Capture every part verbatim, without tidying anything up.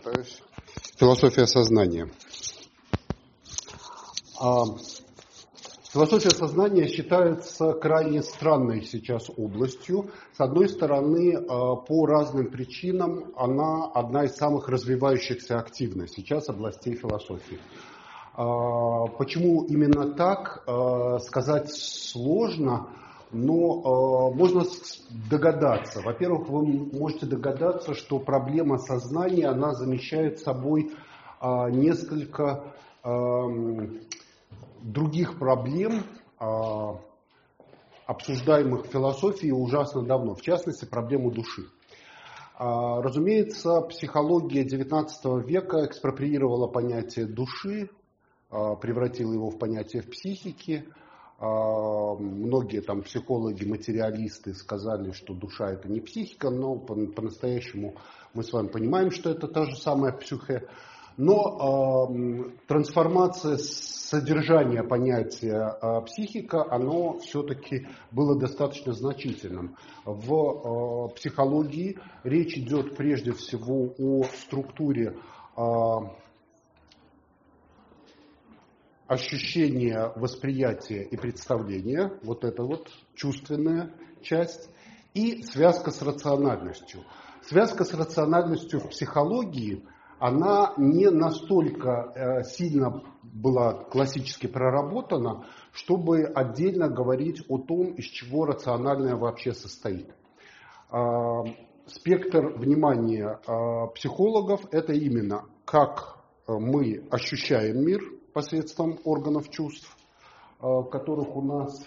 Пытаюсь. Философия сознания. А, философия сознания считается крайне странной сейчас областью. С одной стороны, по разным причинам она одна из самых развивающихся активно сейчас областей философии. Почему именно так, сказать сложно, но можно догадаться. Во-первых, вы можете догадаться, что проблема сознания, она замещает собой несколько других проблем, обсуждаемых в философии ужасно давно, в частности, проблему души. Разумеется, психология девятнадцатого века экспроприировала понятие души, превратила его в понятие в психике. Многие там психологи, материалисты сказали, что душа это не психика, но по-настоящему мы с вами понимаем, что это та же самая психе. Но э, трансформация содержания понятия э, психика, оно все-таки было достаточно значительным. В э, психологии речь идет прежде всего о структуре э, ощущения, восприятия и представления, вот это вот чувственная часть, и связка с рациональностью. Связка с рациональностью в психологии, она не настолько сильно была классически проработана, чтобы отдельно говорить о том, из чего рациональное вообще состоит. Спектр внимания психологов – это именно как мы ощущаем мир посредством органов чувств, которых у нас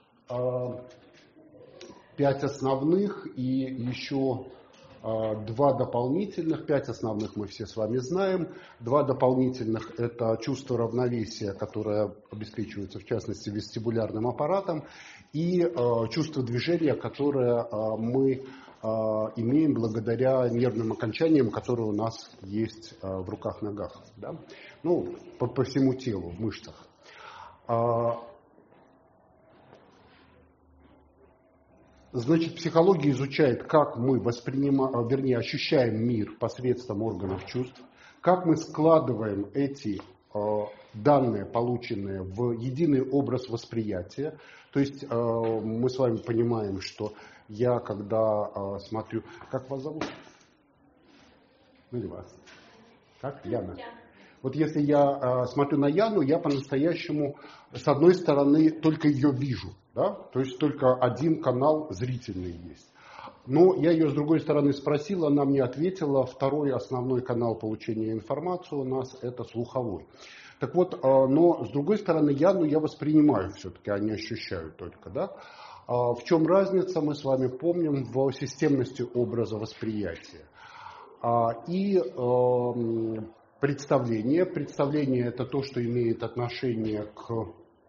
пять основных и еще два дополнительных. Пять основных мы все с вами знаем. Два дополнительных – это чувство равновесия, которое обеспечивается, в частности, вестибулярным аппаратом, и чувство движения, которое мы имеем благодаря нервным окончаниям, которые у нас есть в руках-ногах, да? Ну, по, по всему телу, в мышцах. Значит, психология изучает, как мы воспринимаем, вернее, ощущаем мир посредством органов чувств, как мы складываем эти данные, полученные в единый образ восприятия. То есть мы с вами понимаем, что я, когда смотрю... Как вас зовут? Ну, или вас. Как? Яна. Вот если я смотрю на Яну, я по-настоящему, с одной стороны, только ее вижу. Да? То есть только один канал зрительный есть. Но я ее с другой стороны спросил, она мне ответила, второй основной канал получения информации у нас это слуховой. Так вот, но с другой стороны, Яну я воспринимаю все-таки, а не ощущаю только. Да? В чем разница, мы с вами помним, в системности образа восприятия. И представление. Представление это то, что имеет отношение к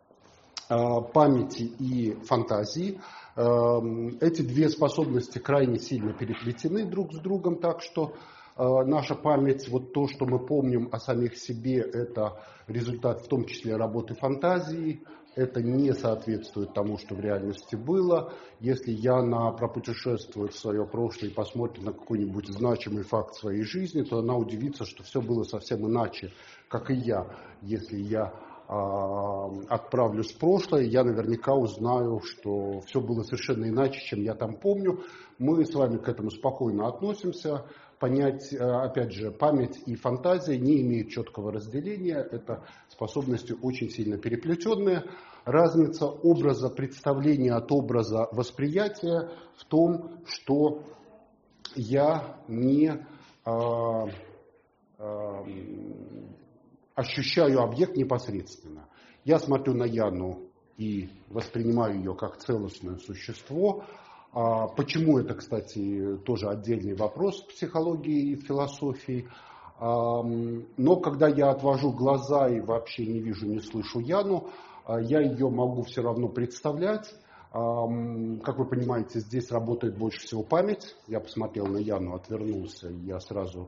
памяти и фантазии. Эти две способности крайне сильно переплетены друг с другом, так что наша память, вот то, что мы помним о самих себе, это результат в том числе работы фантазии. Это не соответствует тому, что в реальности было. Если Яна пропутешествует в свое прошлое и посмотрит на какой-нибудь значимый факт своей жизни, то она удивится, что все было совсем иначе, как и я. Если я отправлюсь в прошлое, я наверняка узнаю, что все было совершенно иначе, чем я там помню. Мы с вами к этому спокойно относимся. Понять, опять же, память и фантазия не имеют четкого разделения. Это способности очень сильно переплетенные. Разница образа представления от образа восприятия в том, что я не а, а, ощущаю объект непосредственно. Я смотрю на Яну и воспринимаю ее как целостное существо. Почему это, кстати, тоже отдельный вопрос в психологии и в философии. Но когда я отвожу глаза и вообще не вижу, не слышу Яну, я ее могу все равно представлять. Как вы понимаете, здесь работает больше всего память. Я посмотрел на Яну, отвернулся, и я сразу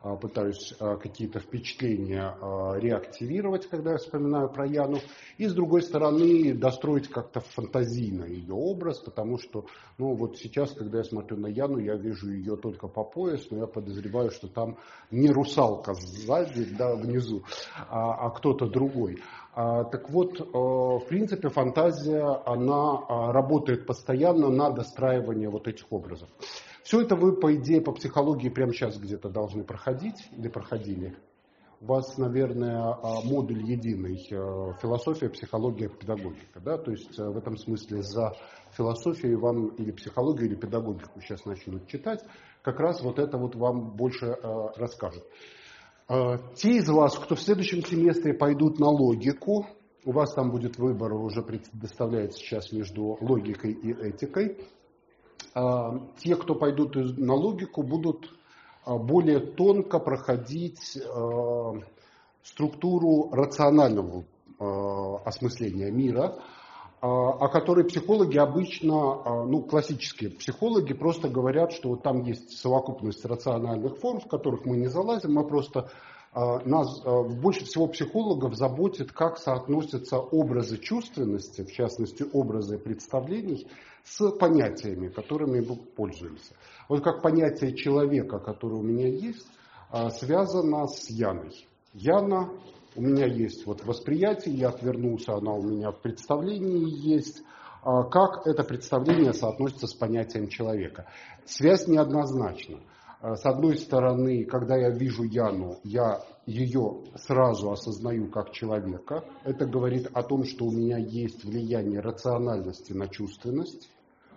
пытаюсь какие-то впечатления реактивировать, когда я вспоминаю про Яну. И с другой стороны, достроить как-то фантазийно ее образ, потому что, ну вот сейчас, когда я смотрю на Яну, я вижу ее только по пояс, но я подозреваю, что там не русалка сзади, да, внизу, а, а кто-то другой. А, так вот, в принципе, фантазия, она работает постоянно на достраивание вот этих образов. Все это вы, по идее, по психологии прямо сейчас где-то должны проходить или проходили. У вас, наверное, модуль единый, философия, психология, педагогика. Да? То есть в этом смысле за философию вам или психологию, или педагогику сейчас начнут читать, как раз вот это вот вам больше расскажет. Те из вас, кто в следующем семестре пойдут на логику, у вас там будет выбор, уже предоставляется сейчас между логикой и этикой. Те, кто пойдут на логику, будут более тонко проходить структуру рационального осмысления мира, о которой психологи обычно, ну, классические психологи просто говорят, что вот там есть совокупность рациональных форм, в которых мы не залазим, мы просто, нас больше всего психологов заботит, как соотносятся образы чувственности, в частности, образы представлений, с понятиями, которыми мы пользуемся. Вот как понятие человека, которое у меня есть, связано с Яной. Яна у меня есть вот восприятие, я отвернулся, она у меня в представлении есть. Как это представление соотносится с понятием человека? Связь неоднозначна. С одной стороны, когда я вижу Яну, я ее сразу осознаю как человека. Это говорит о том, что у меня есть влияние рациональности на чувственность.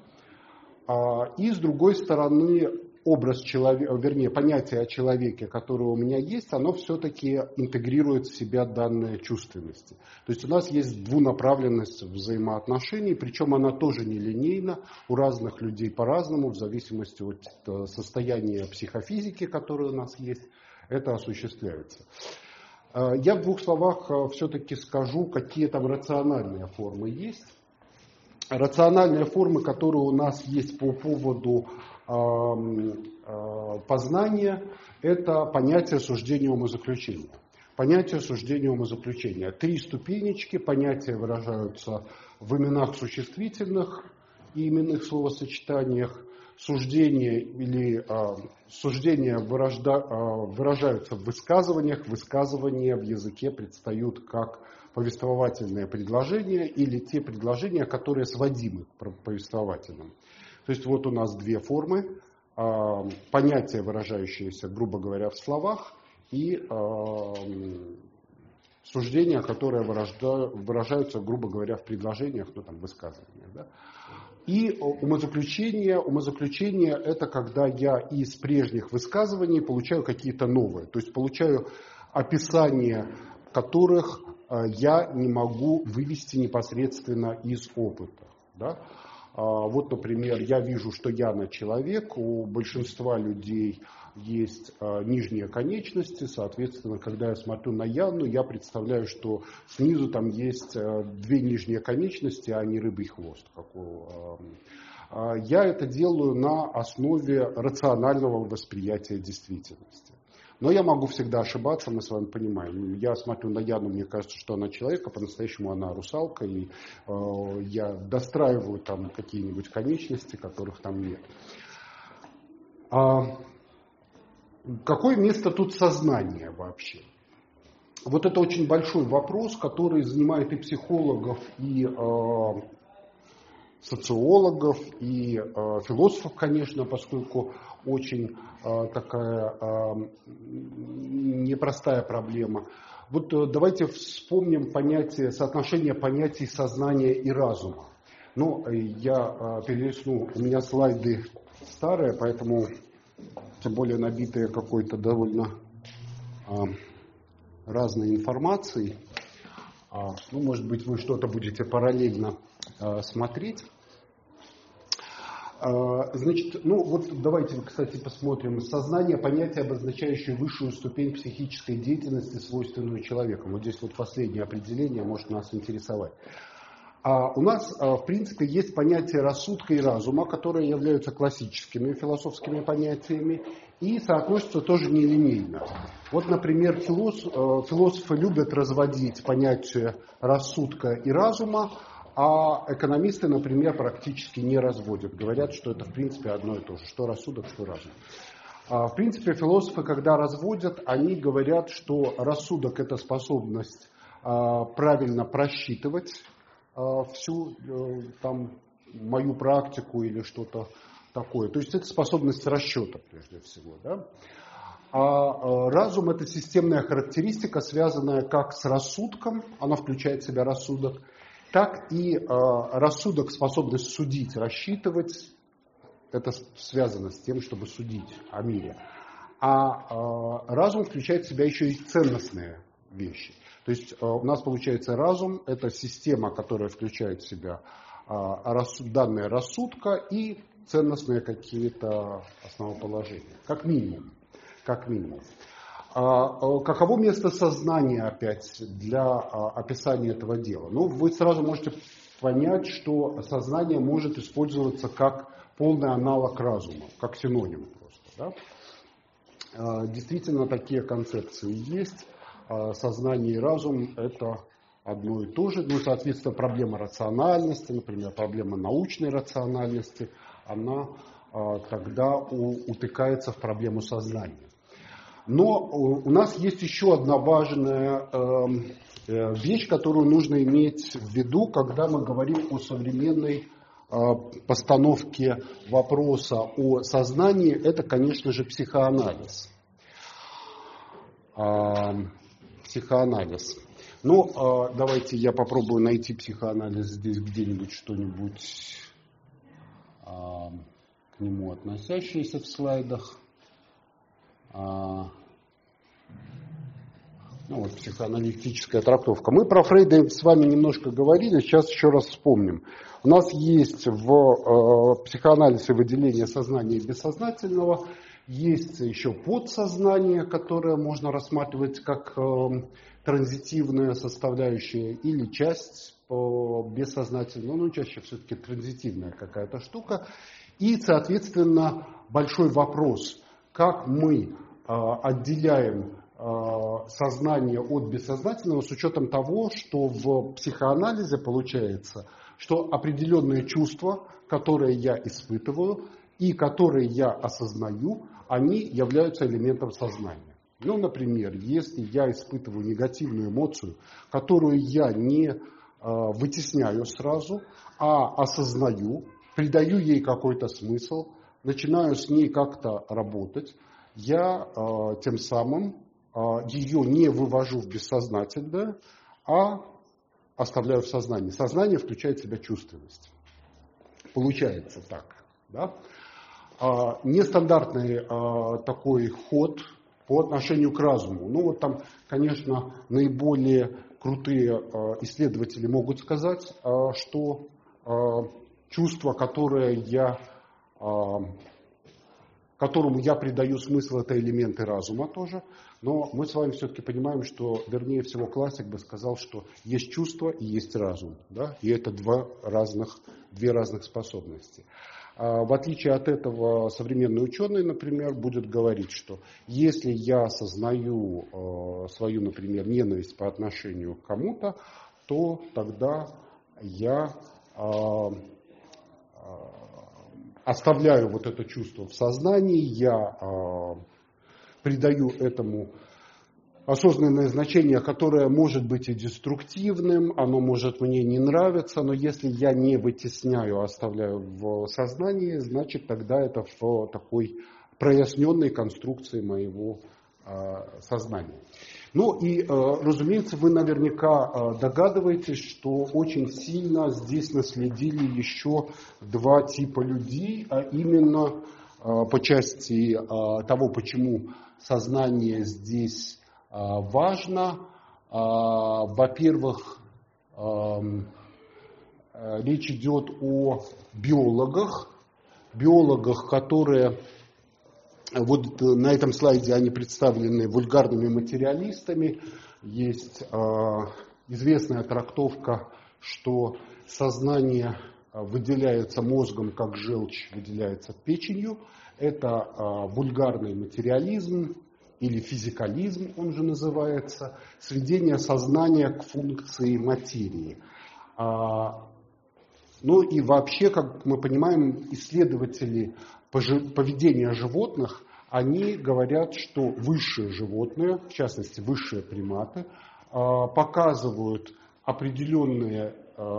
И с другой стороны, образ человека, вернее, понятие о человеке, которое у меня есть, оно все-таки интегрирует в себя данные чувственности. То есть у нас есть двунаправленность взаимоотношений, причем она тоже нелинейна, у разных людей по-разному, в зависимости от состояния психофизики, которое у нас есть, это осуществляется. Я в двух словах все-таки скажу, какие там рациональные формы есть. Рациональные формы, которые у нас есть по поводу познания, это понятие суждения умозаключения. Понятие суждения умозаключения. Три ступенечки, понятия выражаются в именах существительных и именных словосочетаниях. Суждения или э, суждения выражда, э, выражаются в высказываниях. Высказывания в языке предстают как повествовательные предложения или те предложения, которые сводимы к повествовательным. То есть вот у нас две формы. Э, понятия, выражающиеся, грубо говоря, в словах, и э, суждения, которые выражаются, грубо говоря, в предложениях, ну там, высказываниях. Да? И умозаключение, умозаключение – это когда я из прежних высказываний получаю какие-то новые. То есть получаю описания, которых я не могу вывести непосредственно из опыта. Да? Вот, например, я вижу, что Яна человек, у большинства людей есть нижние конечности, соответственно, когда я смотрю на Яну, я представляю, что снизу там есть две нижние конечности, а не рыбий хвост. Я это делаю на основе рационального восприятия действительности. Но я могу всегда ошибаться, мы с вами понимаем. Я смотрю на Яну, мне кажется, что она человек, а по-настоящему она русалка, и э, я достраиваю там какие-нибудь конечности, которых там нет. А какое место тут сознания вообще? Вот это очень большой вопрос, который занимает и психологов, и э, социологов, и э, философов, конечно, поскольку очень э, такая э, непростая проблема. Вот э, давайте вспомним понятие, соотношение понятий сознания и разума. Ну, я э, перелистну, у меня слайды старые, поэтому тем более набитые какой-то довольно э, разной информацией. Э, ну, может быть, вы что-то будете параллельно э, смотреть. Значит, ну вот давайте, кстати, посмотрим. Сознание – понятие, обозначающее высшую ступень психической деятельности, свойственную человеку. Вот здесь вот последнее определение может нас интересовать. А у нас, в принципе, есть понятие рассудка и разума, которые являются классическими философскими понятиями и соотносятся тоже нелинейно. Вот, например, философ, философы любят разводить понятия рассудка и разума, а экономисты, например, практически не разводят. Говорят, что это, в принципе, одно и то же, что рассудок, что разум. В принципе, философы, когда разводят, они говорят, что рассудок – это способность правильно просчитывать всю там, мою практику или что-то такое. То есть это способность расчета, прежде всего. Да? А разум – это системная характеристика, связанная как с рассудком, она включает в себя рассудок, так и рассудок, способность судить, рассчитывать. Это связано с тем, чтобы судить о мире. А разум включает в себя еще и ценностные вещи. То есть у нас получается разум – это система, которая включает в себя данные рассудка и ценностные какие-то основоположения. Как минимум. Как минимум. Каково место сознания опять для описания этого дела? Ну, вы сразу можете понять, что сознание может использоваться как полный аналог разума, как синоним просто. Да? Действительно, такие концепции есть. Сознание и разум – это одно и то же. Ну, соответственно, проблема рациональности, например, проблема научной рациональности, она тогда утыкается в проблему сознания. Но у нас есть еще одна важная вещь, которую нужно иметь в виду, когда мы говорим о современной постановке вопроса о сознании. Это, конечно же, психоанализ. Психоанализ. Ну, давайте я попробую найти психоанализ здесь где-нибудь, что-нибудь к нему относящееся в слайдах. Ну, вот психоаналитическая трактовка. Мы про Фрейда с вами немножко говорили, сейчас еще раз вспомним. У нас есть в э, психоанализе выделение сознания и бессознательного, есть еще подсознание, которое можно рассматривать как э, транзитивная составляющая или часть э, бессознательного, но чаще все-таки транзитивная какая-то штука. И, соответственно, большой вопрос, как мы э, отделяем сознание от бессознательного с учетом того, что в психоанализе получается, что определенные чувства, которые я испытываю и которые я осознаю, они являются элементом сознания. Ну, например, если я испытываю негативную эмоцию, которую я не вытесняю сразу, а осознаю, придаю ей какой-то смысл, начинаю с ней как-то работать, я тем самым ее не вывожу в бессознательное, а оставляю в сознании. Сознание включает в себя чувственность. Получается так. Да? Нестандартный такой ход по отношению к разуму. Ну вот там, конечно, наиболее крутые исследователи могут сказать, что чувство, которое я... которому я придаю смысл, это элементы разума тоже. Но мы с вами все-таки понимаем, что, вернее всего, классик бы сказал, что есть чувство и есть разум. Да? И это два разных, две разных способности. А в отличие от этого, современный ученый, например, будет говорить, что если я осознаю э, свою, например, ненависть по отношению к кому-то, то тогда я... Э, оставляю вот это чувство в сознании, я э, придаю этому осознанное значение, которое может быть и деструктивным, оно может мне не нравиться, но если я не вытесняю, а оставляю в сознании, значит тогда это в такой проясненной конструкции моего э, сознания. Ну и, разумеется, вы наверняка догадываетесь, что очень сильно здесь наследили еще два типа людей, а именно по части того, почему сознание здесь важно. Во-первых, речь идет о биологах, биологах, которые... Вот на этом слайде они представлены вульгарными материалистами. Есть э, известная трактовка что сознание выделяется мозгом, как желчь выделяется печенью. Это вульгарный материализм или физикализм, он же называется, сведение сознания к функции материи. Ну и вообще, как мы понимаем, исследователи поведения животных, они говорят, что высшие животные, в частности высшие приматы, показывают определенные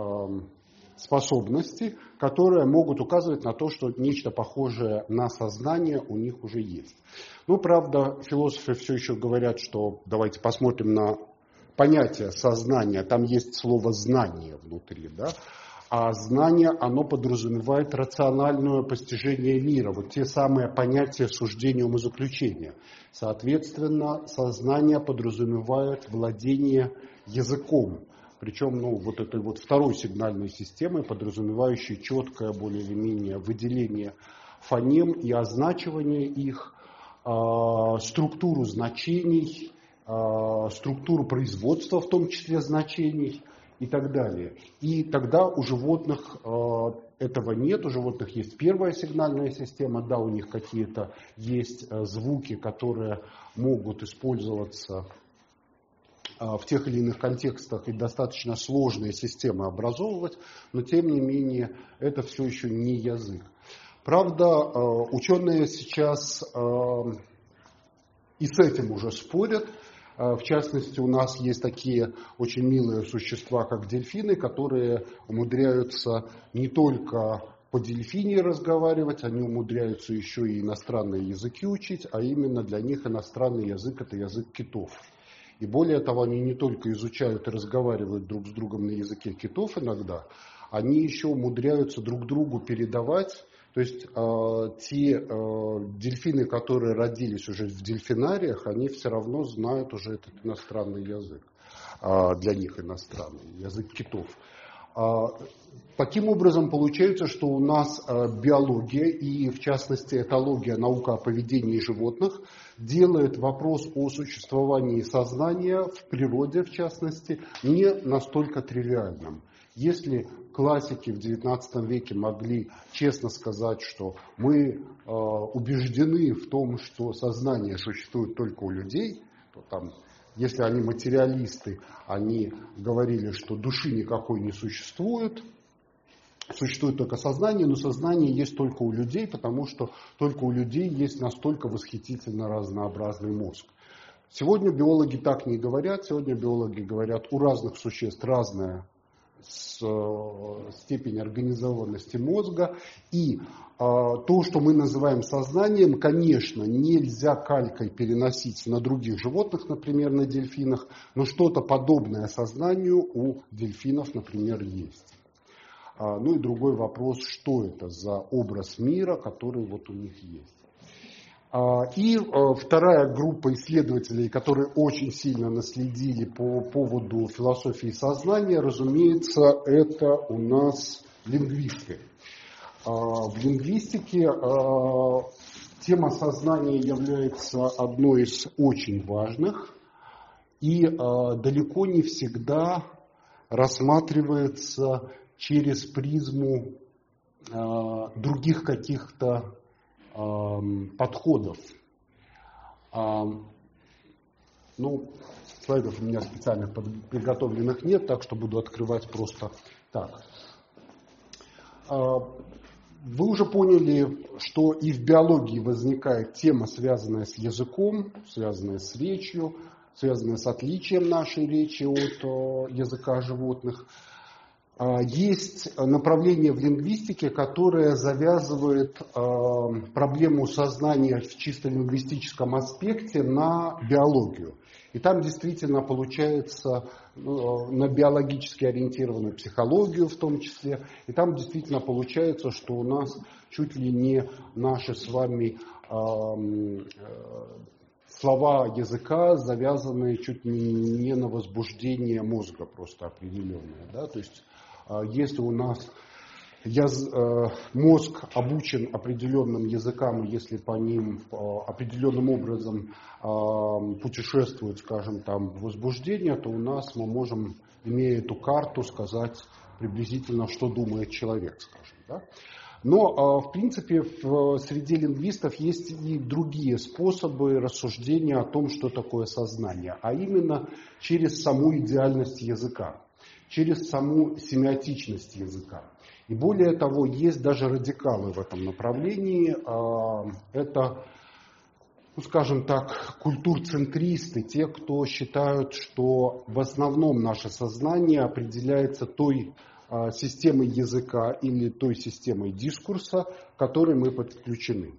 способности, которые могут указывать на то, что нечто похожее на сознание у них уже есть. Ну, правда, философы все еще говорят, что давайте посмотрим на понятие сознания. Там есть слово «знание» внутри, да? А знание, оно подразумевает рациональное постижение мира, вот те самые понятия суждения, умозаключения. Соответственно, сознание подразумевает владение языком, причем ну, вот этой вот второй сигнальной системой, подразумевающей четкое более или менее выделение фонем и означивание их, э, структуру значений, э, структуру производства, в том числе значений, и так далее. И тогда у животных э, этого нет, у животных есть первая сигнальная система, да, у них какие-то есть э, звуки, которые могут использоваться э, в тех или иных контекстах и достаточно сложные системы образовывать, но тем не менее это все еще не язык. Правда, э, ученые сейчас э, и с этим уже спорят. В частности, у нас есть такие очень милые существа, как дельфины, которые умудряются не только по-дельфиньи разговаривать, они умудряются еще и иностранные языки учить, а именно для них иностранный язык – это язык китов. И более того, они не только изучают и разговаривают друг с другом на языке китов иногда, они еще умудряются друг другу передавать. То есть э, те э, дельфины, которые родились уже в дельфинариях, они все равно знают уже этот иностранный язык, э, для них иностранный, язык китов. Э, таким образом, получается, что у нас э, биология и, в частности, этология, наука о поведении животных, делает вопрос о существовании сознания в природе, в частности, не настолько тривиальным. Если классики в девятнадцатом веке могли честно сказать, что мы э, убеждены в том, что сознание существует только у людей, то там, если они материалисты, они говорили, что души никакой не существует, существует только сознание, но сознание есть только у людей, потому что только у людей есть настолько восхитительно разнообразный мозг. Сегодня биологи так не говорят, сегодня биологи говорят, у разных существ разная с, степень организованности мозга. И э, то, что мы называем сознанием, конечно, нельзя калькой переносить на других животных, например, на дельфинах, но что-то подобное сознанию у дельфинов, например, есть. А, ну и другой вопрос, что это за образ мира, который вот у них есть. И вторая группа исследователей, которые очень сильно наследили по поводу философии сознания, разумеется, это у нас лингвисты. В лингвистике тема сознания является одной из очень важных и далеко не всегда рассматривается через призму других каких-то подходов. Ну, слайдов у меня специальных приготовленных нет, так что буду открывать просто так. Вы уже поняли, что и в биологии возникает тема, связанная с языком, связанная с речью, связанная с отличием нашей речи от языка животных. Есть направление в лингвистике, которое завязывает проблему сознания в чисто лингвистическом аспекте на биологию. И там действительно получается на биологически ориентированную психологию в том числе. И там действительно получается, что у нас чуть ли не наши с вами слова языка завязаны чуть ли не на возбуждение мозга просто определенное. Да? То есть если у нас Я, мозг обучен определенным языкам, если по ним определенным образом путешествует, скажем, там, возбуждение, то у нас мы можем, имея эту карту, сказать приблизительно, что думает человек, скажем. Да? Но, в принципе, в среде лингвистов есть и другие способы рассуждения о том, что такое сознание, а именно через саму идеальность языка, через саму семиотичность языка. И более того, есть даже радикалы в этом направлении. Это, ну, скажем так, культурцентристы, те, кто считают, что в основном наше сознание определяется той системой языка или той системой дискурса, к которой мы подключены.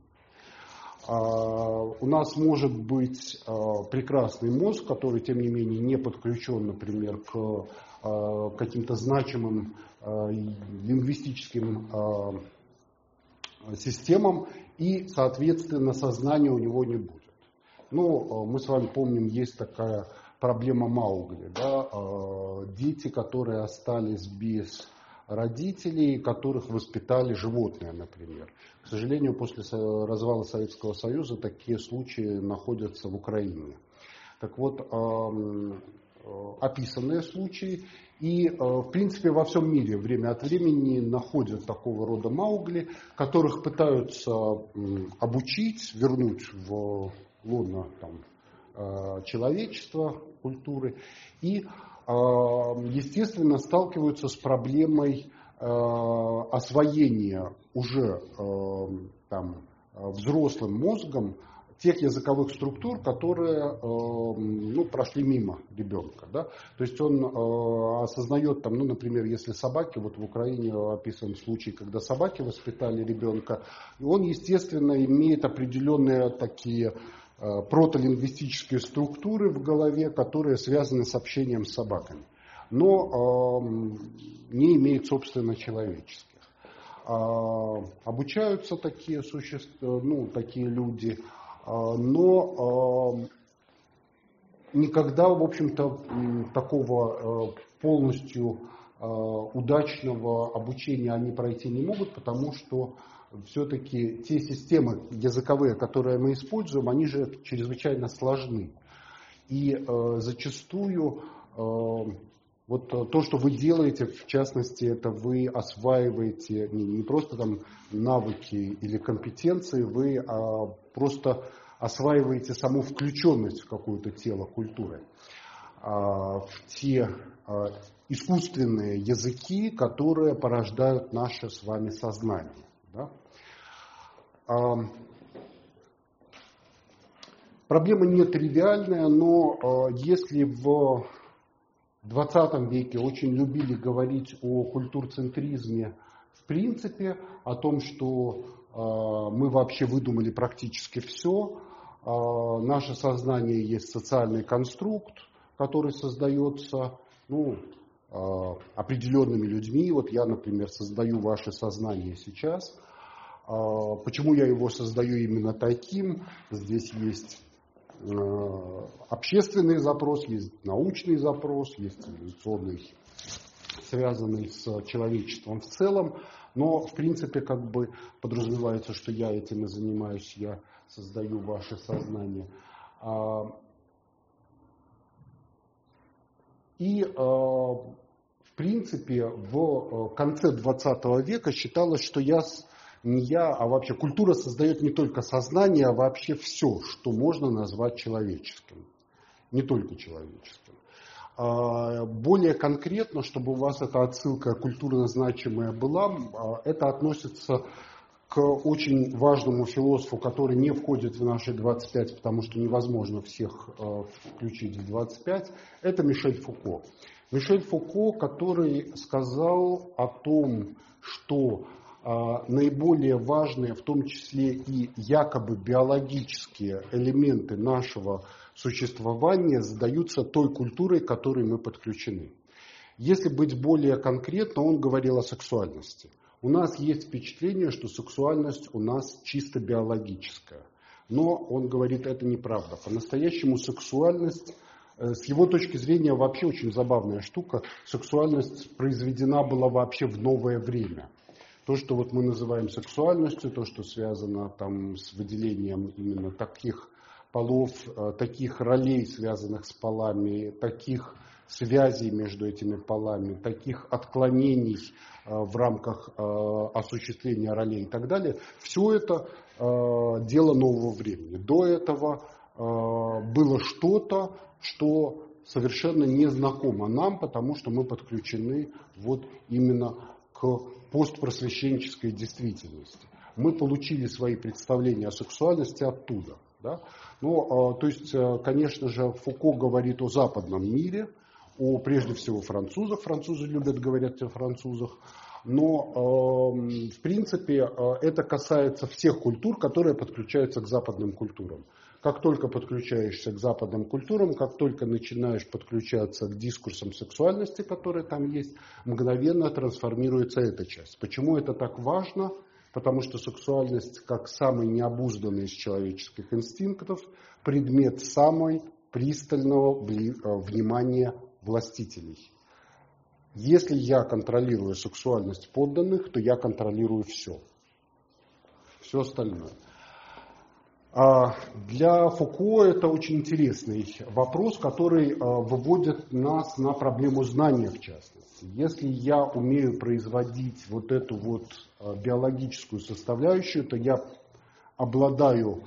У нас может быть прекрасный мозг, который, тем не менее, не подключен, например, к каким-то значимым лингвистическим системам, и, соответственно, сознания у него не будет. Ну, мы с вами помним, есть такая проблема Маугли, да? Дети, которые остались без родителей, которых воспитали животные, например. К сожалению, после развала Советского Союза такие случаи находятся в Украине. Так вот, описанные случаи, и, в принципе, во всем мире время от времени находят такого рода Маугли, которых пытаются обучить, вернуть в лоно там, человечества, культуры, и, естественно, сталкиваются с проблемой освоения уже там, взрослым мозгом тех языковых структур, которые ну, прошли мимо ребенка. Да? То есть он осознает, там, ну, например, если собаки, вот в Украине описан случай, когда собаки воспитали ребенка, и он, естественно, имеет определенные такие протолингвистические структуры в голове, которые связаны с общением с собаками, но не имеет, собственно, человеческих. Обучаются такие существа, ну, такие люди, но никогда, в общем-то, такого полностью удачного обучения они пройти не могут, потому что все-таки те системы языковые, которые мы используем, они же чрезвычайно сложны. И зачастую вот то, что вы делаете, в частности, это вы осваиваете не, не просто там навыки или компетенции, вы а просто осваиваете саму включенность в какое-то тело культуры, а, в те а, искусственные языки, которые порождают наше с вами сознание. Да? А, проблема не тривиальная, но а, если в В двадцатом веке очень любили говорить о культурцентризме в принципе, о том, что э, мы вообще выдумали практически все. Э, наше сознание есть социальный конструкт, который создается ну, э, определенными людьми. Вот я, например, создаю ваше сознание сейчас. Э, почему я его создаю именно таким? Здесь есть общественный запрос, есть научный запрос, есть цивилизационный, связанный с человечеством в целом, но в принципе как бы подразумевается, что я этим и занимаюсь, я создаю ваше сознание. И в принципе в конце двадцатого века считалось, что я не я, а вообще культура создает не только сознание, а вообще все, что можно назвать человеческим. Не только человеческим. Более конкретно, чтобы у вас эта отсылка культурно значимая была, это относится к очень важному философу, который не входит в наши двадцать пять, потому что невозможно всех включить в двадцать пять, это Мишель Фуко. Мишель Фуко, который сказал о том, что наиболее важные, в том числе и якобы биологические элементы нашего существования задаются той культурой, к которой мы подключены. Если быть более конкретно, он говорил о сексуальности. У нас есть впечатление, что сексуальность у нас чисто биологическая. Но он говорит, это неправда. По-настоящему сексуальность, с его точки зрения, вообще очень забавная штука. Сексуальность произведена была вообще в новое время. То, что вот мы называем сексуальностью, то, что связано там с выделением именно таких полов, таких ролей, связанных с полами, таких связей между этими полами, таких отклонений в рамках осуществления ролей и так далее, все это дело нового времени. До этого было что-то, что совершенно незнакомо нам, потому что мы подключены вот именно к постпросвещенческой действительности. Мы получили свои представления о сексуальности оттуда. Да? Ну, то есть, конечно же, Фуко говорит о западном мире, о, прежде всего, французах. Французы любят говорить о французах. Но, в принципе, это касается всех культур, которые подключаются к западным культурам. Как только подключаешься к западным культурам, как только начинаешь подключаться к дискурсам сексуальности, которые там есть, мгновенно трансформируется эта часть. Почему это так важно? Потому что сексуальность, как самый необузданный из человеческих инстинктов, предмет самой пристального внимания властителей. Если я контролирую сексуальность подданных, то я контролирую все. Все остальное. Для Фуко это очень интересный вопрос, который выводит нас на проблему знания в частности. Если я умею производить вот эту вот биологическую составляющую, то я обладаю,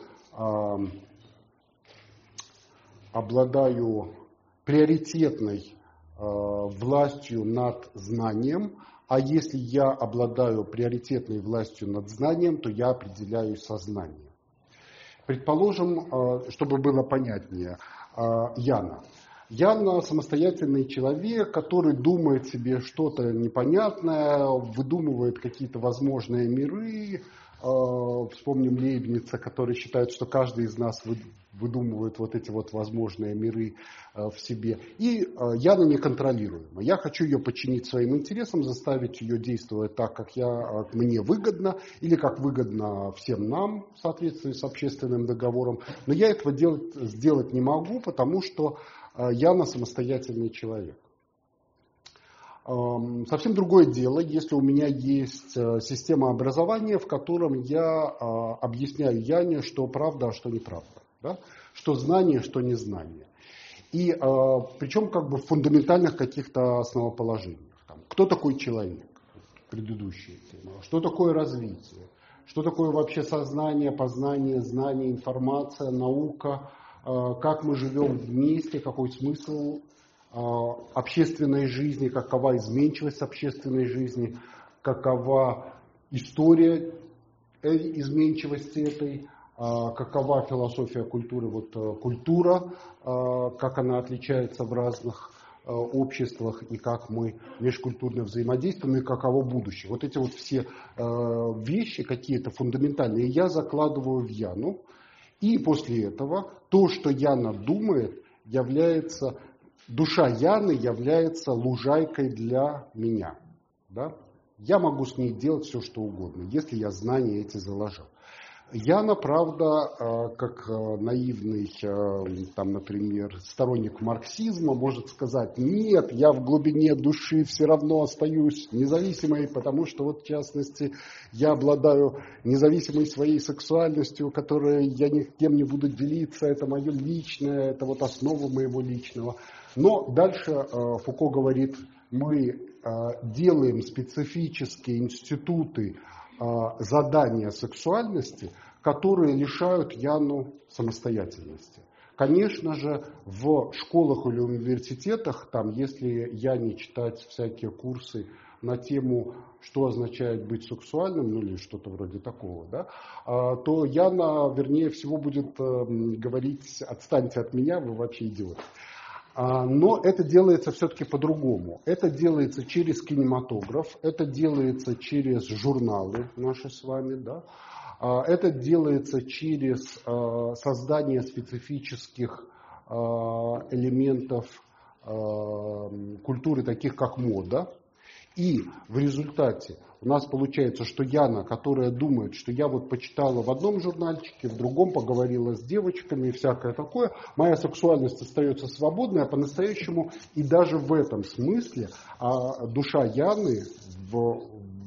обладаю приоритетной властью над знанием, а если я обладаю приоритетной властью над знанием, то я определяю сознание. Предположим, чтобы было понятнее, Яна. Яна самостоятельный человек, который думает себе что-то непонятное, выдумывает какие-то возможные миры. Вспомним Лейбница, который считает, что каждый из нас выдумывает вот эти вот возможные миры в себе. И Яна неконтролируема. Я хочу ее подчинить своим интересам, заставить ее действовать так, как я, мне выгодно, или как выгодно всем нам в соответствии с общественным договором. Но я этого делать, сделать не могу, потому что Яна самостоятельный человек. Совсем другое дело, если у меня есть система образования, в котором я объясняю Яне, что правда, а что неправда. Да? Что знание, что незнание. И причем как бы в фундаментальных каких-то основоположениях. Там, кто такой человек? Предыдущая тема. Что такое развитие? Что такое вообще сознание, познание, знание, информация, наука? Как мы живем вместе, какой смысл общественной жизни, какова изменчивость общественной жизни, какова история изменчивости этой, какова философия культуры, вот культура, как она отличается в разных обществах и как мы межкультурно взаимодействуем и каково будущее. Вот эти вот все вещи какие-то фундаментальные я закладываю в Яну, и после этого то, что Яна думает, является... Душа Яны является лужайкой для меня. Да? Я могу с ней делать все, что угодно, если я знания эти заложил. Яна, правда, как наивный, там, например, сторонник марксизма, может сказать: нет, я в глубине души все равно остаюсь независимой, потому что, вот, в частности, я обладаю независимой своей сексуальностью, которой я ни с кем не буду делиться, это мое личное, это вот основа моего личного. Но дальше Фуко говорит, мы делаем специфические институты задания сексуальности, которые лишают Яну самостоятельности. Конечно же, в школах или университетах, там, если Яне читать всякие курсы на тему, что означает быть сексуальным, ну или что-то вроде такого, да, то Яна, вернее всего, будет говорить: отстаньте от меня, вы вообще идиоты. Но это делается все-таки по-другому. Это делается через кинематограф, это делается через журналы наши с вами, да? Это делается через создание специфических элементов культуры, таких как мода. И в результате у нас получается, что Яна, которая думает, что я вот почитала в одном журнальчике, в другом поговорила с девочками и всякое такое, моя сексуальность остается свободной, а по-настоящему и даже в этом смысле а душа Яны в,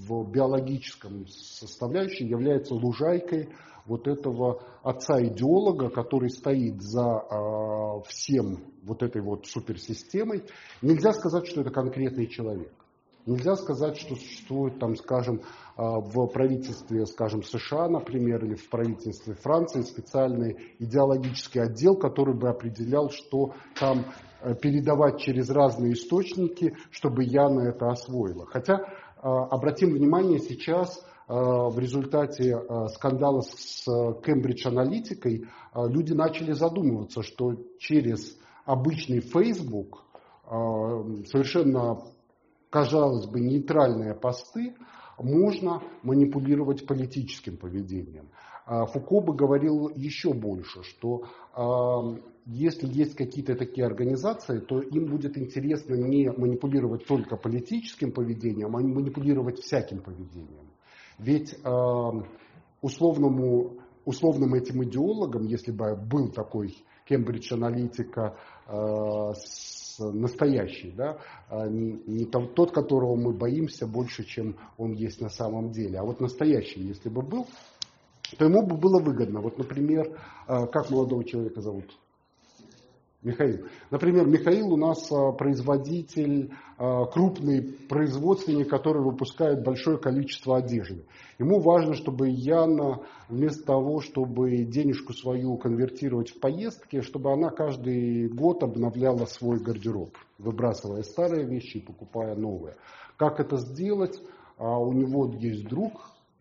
в биологическом составляющей является лужайкой вот этого отца-идеолога, который стоит за э, всем вот этой вот суперсистемой. Нельзя сказать, что это конкретный человек. Нельзя сказать, что существует, там, скажем, в правительстве, скажем, США, например, или в правительстве Франции специальный идеологический отдел, который бы определял, что там передавать через разные источники, чтобы Яна это освоила. Хотя, обратим внимание, сейчас в результате скандала с Cambridge Analytica люди начали задумываться, что через обычный Facebook совершенно, казалось бы, нейтральные посты можно манипулировать политическим поведением. Фуко бы говорил еще больше, что если есть какие-то такие организации, то им будет интересно не манипулировать только политическим поведением, а манипулировать всяким поведением. Ведь условному, условным этим идеологам, если бы был такой Cambridge Analytica настоящий, да, не, не тот, которого мы боимся больше, чем он есть на самом деле, а вот настоящий, если бы был, то ему бы было выгодно. Вот, например, как молодого человека зовут? Михаил. Например, Михаил у нас производитель, крупный производственник, который выпускает большое количество одежды. Ему важно, чтобы Яна вместо того, чтобы денежку свою конвертировать в поездки, чтобы она каждый год обновляла свой гардероб, выбрасывая старые вещи и покупая новые. Как это сделать? У него есть друг,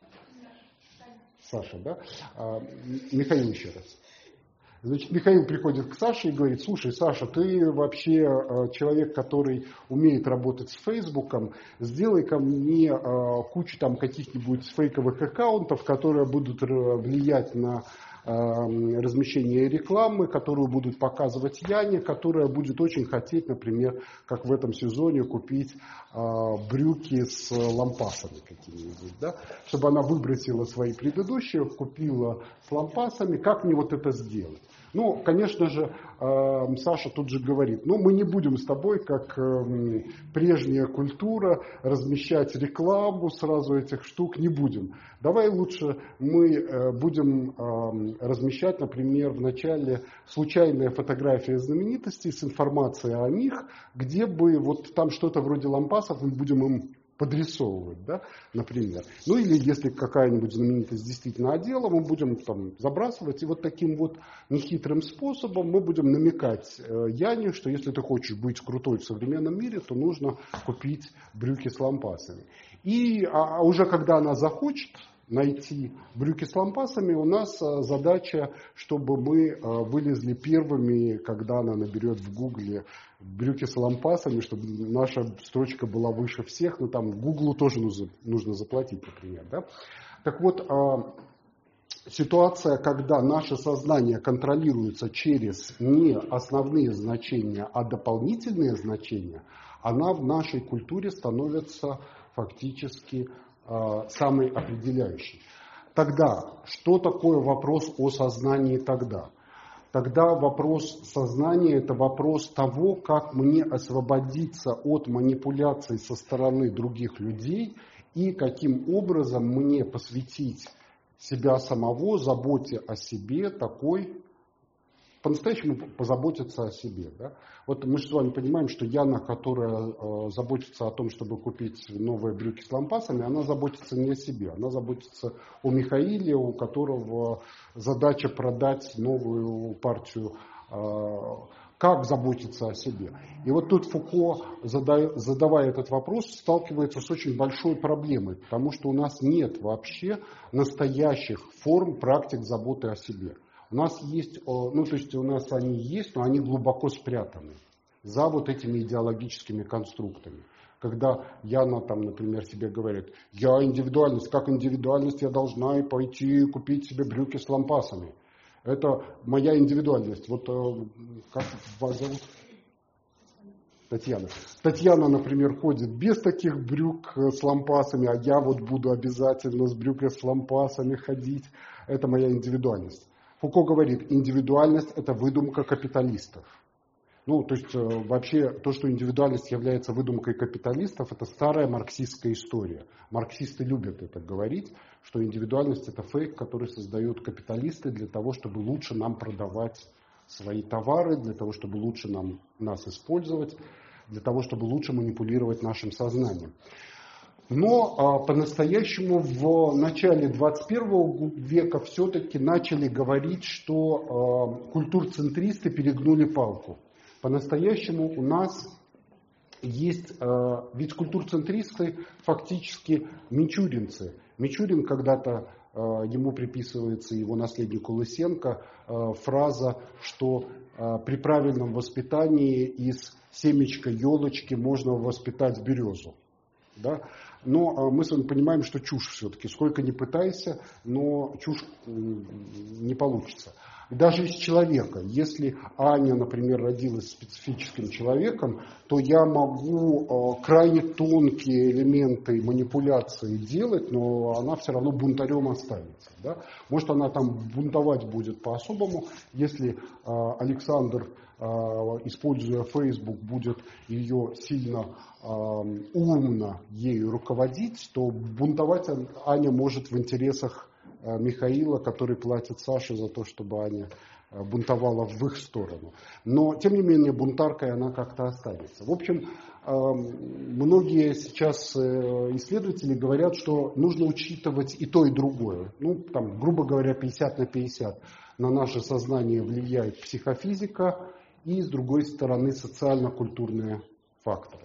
Саша, да? Михаил еще раз. Значит, Михаил приходит к Саше и говорит: слушай, Саша, ты вообще человек, который умеет работать с Фейсбуком, сделай-ка мне кучу там каких-нибудь фейковых аккаунтов, которые будут влиять на размещение рекламы, которую будут показывать Яне, которая будет очень хотеть, например, как в этом сезоне, купить брюки с лампасами какими-нибудь, да? Чтобы она выбросила свои предыдущие, купила с лампасами. Как мне вот это сделать? Ну, конечно же, Саша тут же говорит: ну, мы не будем с тобой, как прежняя культура, размещать рекламу сразу этих штук, не будем. Давай лучше мы будем размещать, например, в начале случайные фотографии знаменитостей с информацией о них, где бы вот там что-то вроде лампасов, мы будем им подрисовывать, да, например. Ну или если какая-нибудь знаменитость действительно одела, мы будем там забрасывать. И вот таким вот нехитрым способом мы будем намекать Яне, что если ты хочешь быть крутой в современном мире, то нужно купить брюки с лампасами. И а уже когда она захочет найти брюки с лампасами, у нас задача, чтобы мы вылезли первыми, когда она наберет в Гугле брюки с лампасами, чтобы наша строчка была выше всех, но там Гуглу тоже нужно, нужно заплатить, например. Да? Так вот, ситуация, когда наше сознание контролируется через не основные значения, а дополнительные значения, она в нашей культуре становится фактически самый определяющий. Тогда, что такое вопрос о сознании тогда? Тогда вопрос сознания – это вопрос того, как мне освободиться от манипуляций со стороны других людей и каким образом мне посвятить себя самого, заботе о себе такой, по-настоящему позаботиться о себе. Да? Вот мы же с вами понимаем, что Яна, которая э, заботится о том, чтобы купить новые брюки с лампасами, она заботится не о себе, она заботится о Михаиле, у которого задача продать новую партию. Э, как заботиться о себе? И вот тут Фуко, задая, задавая этот вопрос, сталкивается с очень большой проблемой, потому что у нас нет вообще настоящих форм практик заботы о себе. У нас есть, ну то есть у нас они есть, но они глубоко спрятаны за вот этими идеологическими конструктами. Когда Яна там, например, себе говорит: я индивидуальность, как индивидуальность я должна и пойти купить себе брюки с лампасами. Это моя индивидуальность. Вот как вас зовут? Татьяна. Татьяна, например, ходит без таких брюк с лампасами, а я вот буду обязательно с брюками с лампасами ходить. Это моя индивидуальность. Фуко говорит: индивидуальность – это выдумка капиталистов. Ну, то есть вообще то, что индивидуальность является выдумкой капиталистов, это старая марксистская история. Марксисты любят это говорить, что индивидуальность это фейк, который создают капиталисты для того, чтобы лучше нам продавать свои товары, для того, чтобы лучше нам, нас использовать, для того, чтобы лучше манипулировать нашим сознанием. Но а, по-настоящему в начале двадцать первого века все-таки начали говорить, что а, культурцентристы перегнули палку. По-настоящему у нас есть, а, ведь культурцентристы фактически мичуринцы. Мичурин когда-то, а, ему приписывается его наследнику Лысенко а, фраза, что а, при правильном воспитании из семечка елочки можно воспитать березу. Да? Но мы с вами понимаем, что чушь все-таки. Сколько ни пытайся, но чушь не получится. Даже из человека. Если Аня, например, родилась специфическим человеком, то я могу крайне тонкие элементы манипуляции делать, но она все равно бунтарем останется. Да? Может, она там бунтовать будет по-особому, если Александр, используя Facebook, будет ее сильно умно ею руководить, то бунтовать Аня может в интересах Михаила, который платит Саше за то, чтобы Аня бунтовала в их сторону. Но, тем не менее, бунтаркой она как-то останется. В общем, многие сейчас исследователи говорят, что нужно учитывать и то, и другое. Ну, там, грубо говоря, пятьдесят на пятьдесят. На наше сознание влияет психофизика и, с другой стороны, социально-культурные факторы.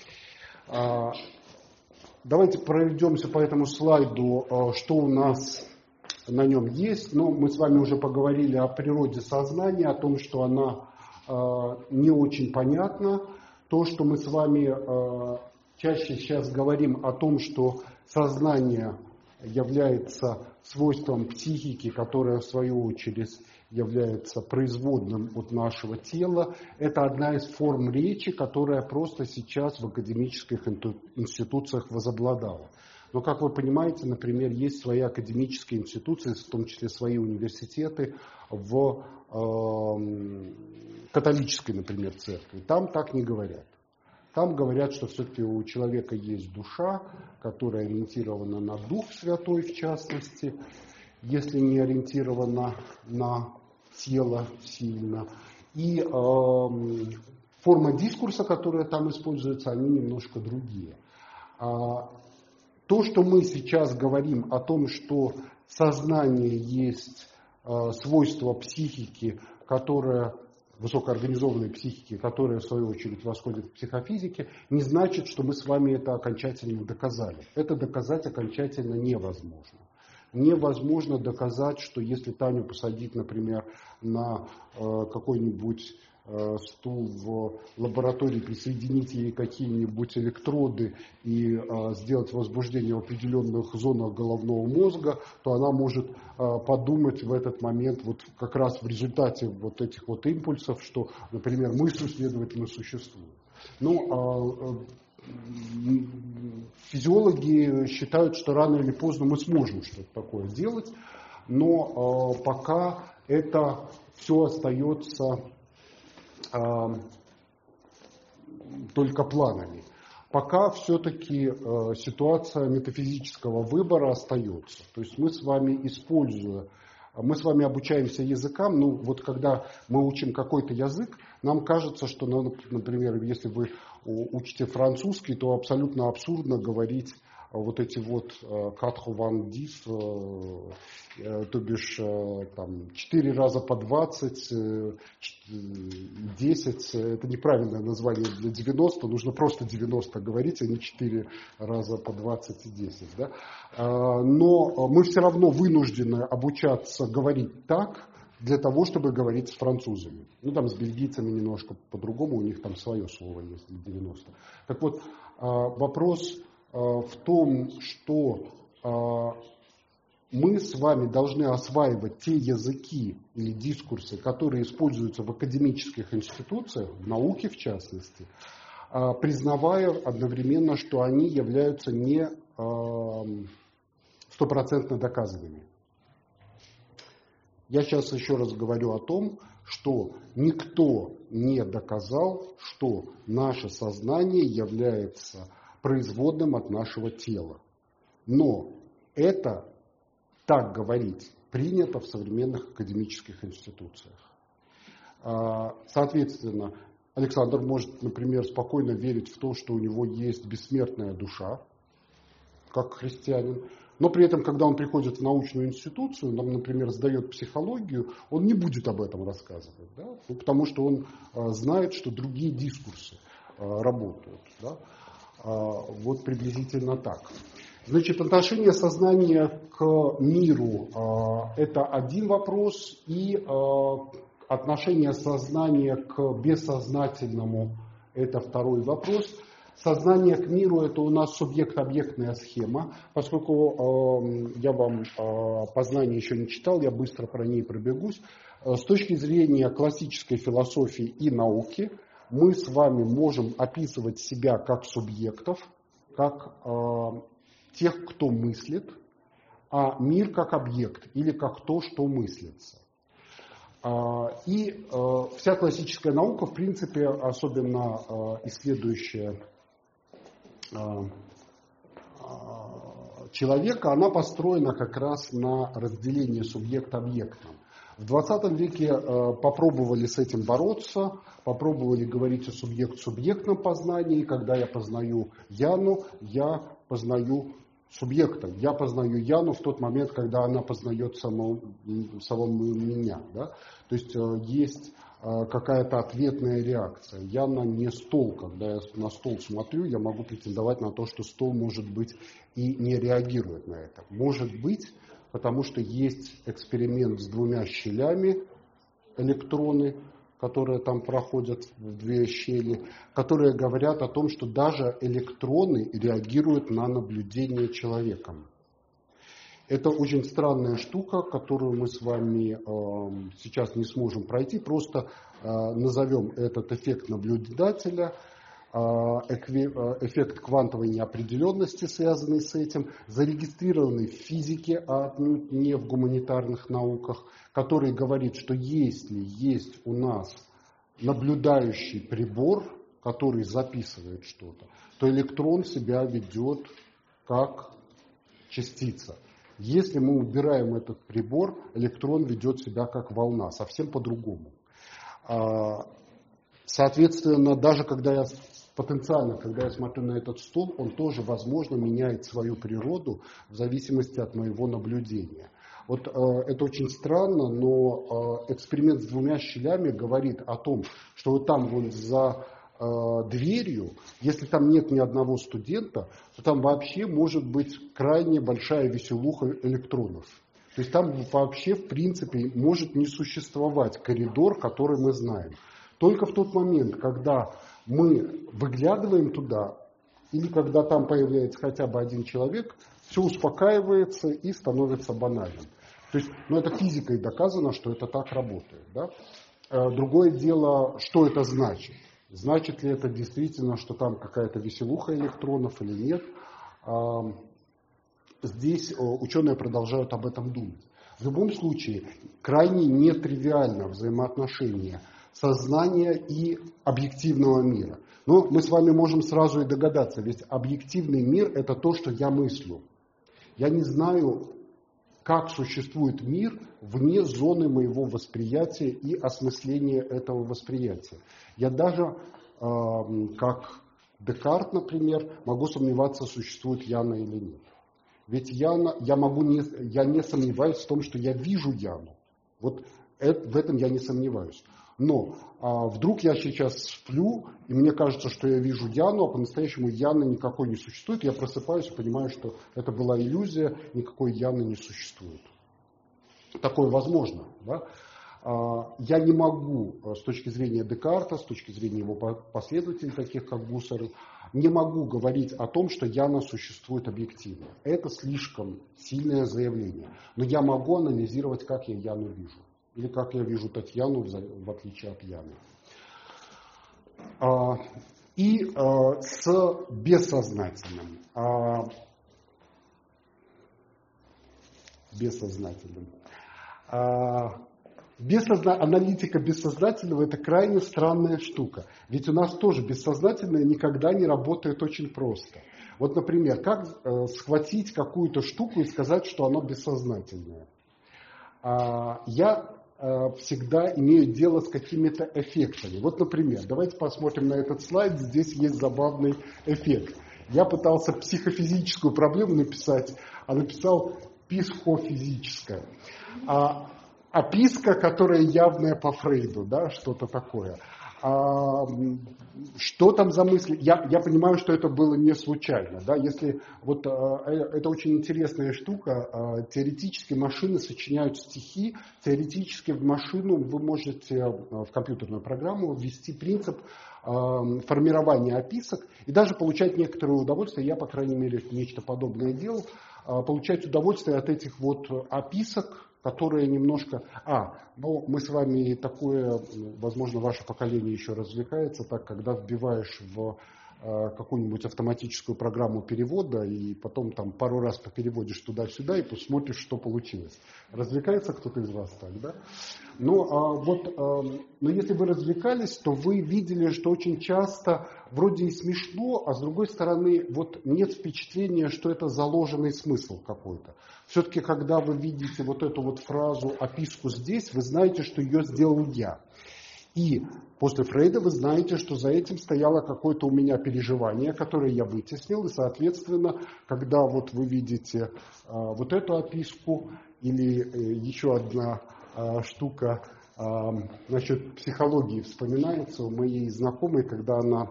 Давайте пройдемся по этому слайду, что у нас на нем есть. Но мы с вами уже поговорили о природе сознания, о том, что она не очень понятна. То, что мы с вами чаще сейчас говорим о том, что сознание является свойством психики, которая в свою очередь является производным от нашего тела. Это одна из форм речи, которая просто сейчас в академических институциях возобладала. Но, как вы понимаете, например, есть свои академические институции, в том числе свои университеты в э, католической, например, церкви. Там так не говорят. Там говорят, что все-таки у человека есть душа, которая ориентирована на Дух Святой, в частности, если не ориентирована на тело сильно. И э, форма дискурса, которая там используется, они немножко другие. А, то, что мы сейчас говорим о том, что сознание есть э, свойство психики, которое высокоорганизованной психики, которая, в свою очередь, восходит к психофизике, не значит, что мы с вами это окончательно доказали. Это доказать окончательно невозможно. Невозможно доказать, что если Таню посадить, например, на э, какой-нибудь э, стул в лаборатории, присоединить ей какие-нибудь электроды и э, сделать возбуждение в определенных зонах головного мозга, то она может э, подумать в этот момент, вот как раз в результате вот этих вот импульсов, что, например, мысль, следовательно, существует. Ну, э, физиологи считают, что рано или поздно мы сможем что-то такое сделать, но э, пока это все остается э, только планами. Пока все-таки э, ситуация метафизического выбора остается. То есть мы с вами, используя, мы с вами обучаемся языкам, ну вот когда мы учим какой-то язык, нам кажется, что, ну, например, если вы учите французский, то абсолютно абсурдно говорить вот эти вот quatre-vingt-dix, то бишь там, четыре раза по двадцать, десять, это неправильное название для девяносто, нужно просто девяносто говорить, а не четыре раза по двадцать и десять. Да? Но мы все равно вынуждены обучаться говорить так, для того, чтобы говорить с французами. Ну, там с бельгийцами немножко по-другому, у них там свое слово есть, девяносто. Так вот, вопрос в том, что мы с вами должны осваивать те языки или дискурсы, которые используются в академических институциях, в науке в частности, признавая одновременно, что они являются не стопроцентно доказанными. Я сейчас еще раз говорю о том, что никто не доказал, что наше сознание является производным от нашего тела. Но это, так говорить, принято в современных академических институциях. Соответственно, Александр может, например, спокойно верить в то, что у него есть бессмертная душа, как христианин, но при этом, когда он приходит в научную институцию, нам, например, сдает психологию, он не будет об этом рассказывать, да? Ну, потому что он а, знает, что другие дискурсы а, работают. Да? А, вот приблизительно так. Значит, отношение сознания к миру а, – это один вопрос, и а, отношение сознания к бессознательному – это второй вопрос. Сознание к миру – это у нас субъект-объектная схема. Поскольку э, я вам э, познание еще не читал, я быстро про ней пробегусь. Э, с точки зрения классической философии и науки, мы с вами можем описывать себя как субъектов, как э, тех, кто мыслит, а мир как объект или как то, что мыслится. Э, и э, вся классическая наука, в принципе, особенно э, исследующая человека, она построена как раз на разделении субъект-объекта. В двадцатом веке попробовали с этим бороться, попробовали говорить о субъект-субъектном познании. Когда я познаю Яну, я познаю субъектом. Я познаю Яну в тот момент, когда она познает самого, самого меня. Да? То есть есть какая-то ответная реакция. Я на не стол, когда я на стол смотрю, я могу претендовать на то, что стол, может быть, и не реагирует на это. Может быть, потому что есть эксперимент с двумя щелями, электроны, которые там проходят в две щели, которые говорят о том, что даже электроны реагируют на наблюдение человеком. Это очень странная штука, которую мы с вами э, сейчас не сможем пройти. Просто э, назовем этот эффект наблюдателя, э, эффект квантовой неопределенности, связанный с этим, зарегистрированный в физике, а отнюдь не в гуманитарных науках, который говорит, что если есть у нас наблюдающий прибор, который записывает что-то, то электрон себя ведет как частица. Если мы убираем этот прибор, электрон ведет себя как волна, совсем по-другому. Соответственно, даже когда я потенциально, когда я смотрю на этот стол, он тоже, возможно, меняет свою природу в зависимости от моего наблюдения. Вот это очень странно, но эксперимент с двумя щелями говорит о том, что вот там вот за дверью, если там нет ни одного студента, то там вообще может быть крайне большая веселуха электронов. То есть там вообще, в принципе, может не существовать коридор, который мы знаем. Только в тот момент, когда мы выглядываем туда, или когда там появляется хотя бы один человек, все успокаивается и становится банальным. То есть, ну, это физикой доказано, что это так работает. Да? Другое дело, что это значит. Значит ли это действительно, что там какая-то веселуха электронов или нет? Здесь ученые продолжают об этом думать. В любом случае, крайне нетривиально взаимоотношение сознания и объективного мира. Но мы с вами можем сразу и догадаться, ведь объективный мир – это то, что я мыслю. Я не знаю, как существует мир вне зоны моего восприятия и осмысления этого восприятия. Я даже, э, как Декарт, например, могу сомневаться, существует Яна или нет. Ведь Яна, я, могу не, я не сомневаюсь в том, что я вижу Яну. Вот это, в этом я не сомневаюсь. Но а, вдруг я сейчас сплю, и мне кажется, что я вижу Яну, а по-настоящему Яны никакой не существует. Я просыпаюсь и понимаю, что это была иллюзия, никакой Яны не существует. Такое возможно. Да? А, я не могу с точки зрения Декарта, с точки зрения его последователей, таких как Гуссерль, не могу говорить о том, что Яна существует объективно. Это слишком сильное заявление. Но я могу анализировать, как я Яну вижу. Или как я вижу Татьяну, в отличие от Яны. И с бессознательным. Бессознательным. Бессозна... Аналитика бессознательного – это крайне странная штука. Ведь у нас тоже бессознательное никогда не работает очень просто. Вот, например, как э, схватить какую-то штуку и сказать, что оно бессознательное? А, я э, всегда имею дело с какими-то эффектами. Вот, например, давайте посмотрим на этот слайд. Здесь есть забавный эффект. Я пытался психофизическую проблему написать, а написал психофизическое. А, описка, которая явная по Фрейду, да, что-то такое. А, что там за мысли? Я, я понимаю, что это было не случайно. Да? Если, вот, а, это очень интересная штука. А, теоретически машины сочиняют стихи. Теоретически в машину вы можете в компьютерную программу ввести принцип а, формирования описок и даже получать некоторое удовольствие. Я, по крайней мере, нечто подобное делал. А, получать удовольствие от этих вот описок, которые немножко... А, ну, мы с вами такое, возможно, ваше поколение еще развлекается, так, когда вбиваешь в э, какую-нибудь автоматическую программу перевода, и потом там пару раз попереводишь туда-сюда, и посмотришь, что получилось. Развлекается кто-то из вас так, да? Ну, а вот, а, но если вы развлекались, то вы видели, что очень часто вроде и смешно, а с другой стороны, вот нет впечатления, что это заложенный смысл какой-то. Все-таки, когда вы видите вот эту вот фразу, описку здесь, вы знаете, что ее сделал я. И после Фрейда вы знаете, что за этим стояло какое-то у меня переживание, которое я вытеснил. И, соответственно, когда вот вы видите а, вот эту описку или э, еще одна а, штука а, насчет психологии вспоминается у моей знакомой, когда она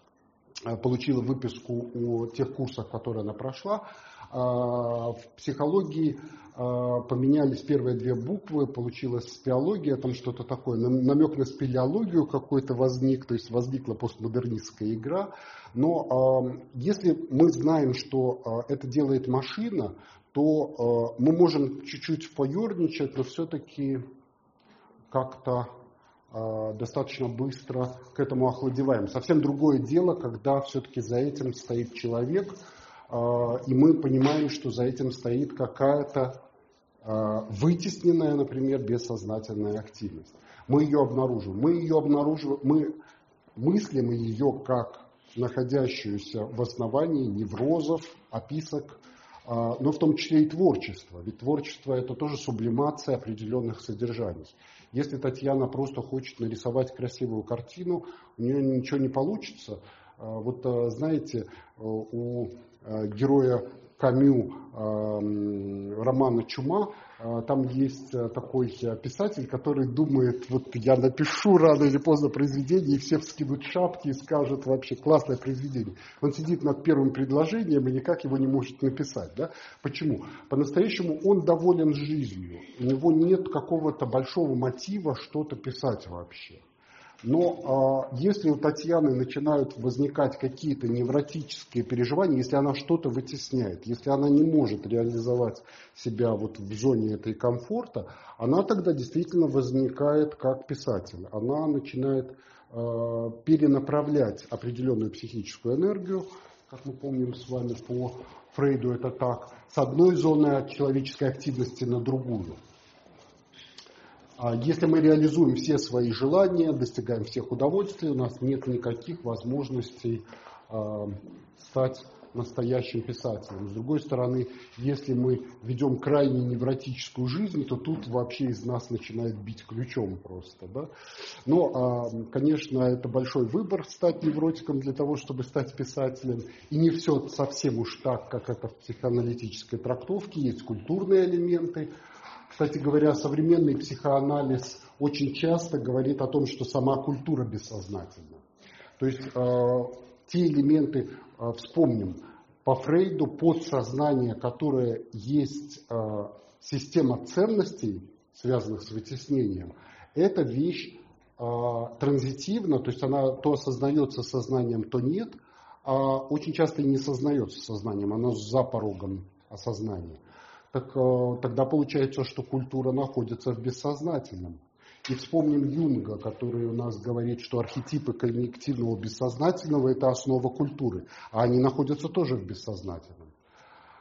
а, получила выписку о тех курсах, которые она прошла. В психологии поменялись первые две буквы, получилась спелеология, там что-то такое, намек на спелеологию какой-то возник, то есть возникла постмодернистская игра. Но если мы знаем, что это делает машина, то мы можем чуть-чуть поерничать, но все-таки как-то достаточно быстро к этому охладеваем. Совсем другое дело, когда все-таки за этим стоит человек, и мы понимаем, что за этим стоит какая-то вытесненная, например, бессознательная активность. Мы ее обнаруживаем. Мы ее обнаруживаем, мы мыслим ее как находящуюся в основании неврозов, описок, но в том числе и творчество. Ведь творчество – это тоже сублимация определенных содержаний. Если Татьяна просто хочет нарисовать красивую картину, у нее ничего не получится. Вот знаете, у героя Камю романа «Чума», там есть такой писатель, который думает, вот я напишу рано или поздно произведение, и все вскинут шапки и скажут вообще классное произведение. Он сидит над первым предложением и никак его не может написать. Да? Почему? По-настоящему он доволен жизнью. У него нет какого-то большого мотива что-то писать вообще. Но а, если у Татьяны начинают возникать какие-то невротические переживания, если она что-то вытесняет, если она не может реализовать себя вот в зоне этой комфорта, она тогда действительно возникает как писатель. Она начинает а, перенаправлять определенную психическую энергию, как мы помним с вами по Фрейду это так, с одной зоны человеческой активности на другую. Если мы реализуем все свои желания, достигаем всех удовольствий, у нас нет никаких возможностей э, стать настоящим писателем. С другой стороны, если мы ведем крайне невротическую жизнь, то тут вообще из нас начинает бить ключом просто. Да? Но, э, конечно, это большой выбор стать невротиком для того, чтобы стать писателем. И не все совсем уж так, как это в психоаналитической трактовке. Есть культурные элементы. Кстати говоря, современный психоанализ очень часто говорит о том, что сама культура бессознательна. То есть э, те элементы, э, вспомним, по Фрейду подсознание, которое есть э, система ценностей, связанных с вытеснением, это вещь э, транзитивна, то есть она то осознается сознанием, то нет, а очень часто и не сознается сознанием, она за порогом осознания. Так, тогда получается, что культура находится в бессознательном. И вспомним Юнга, который у нас говорит, что архетипы коллективного бессознательного – это основа культуры, а они находятся тоже в бессознательном.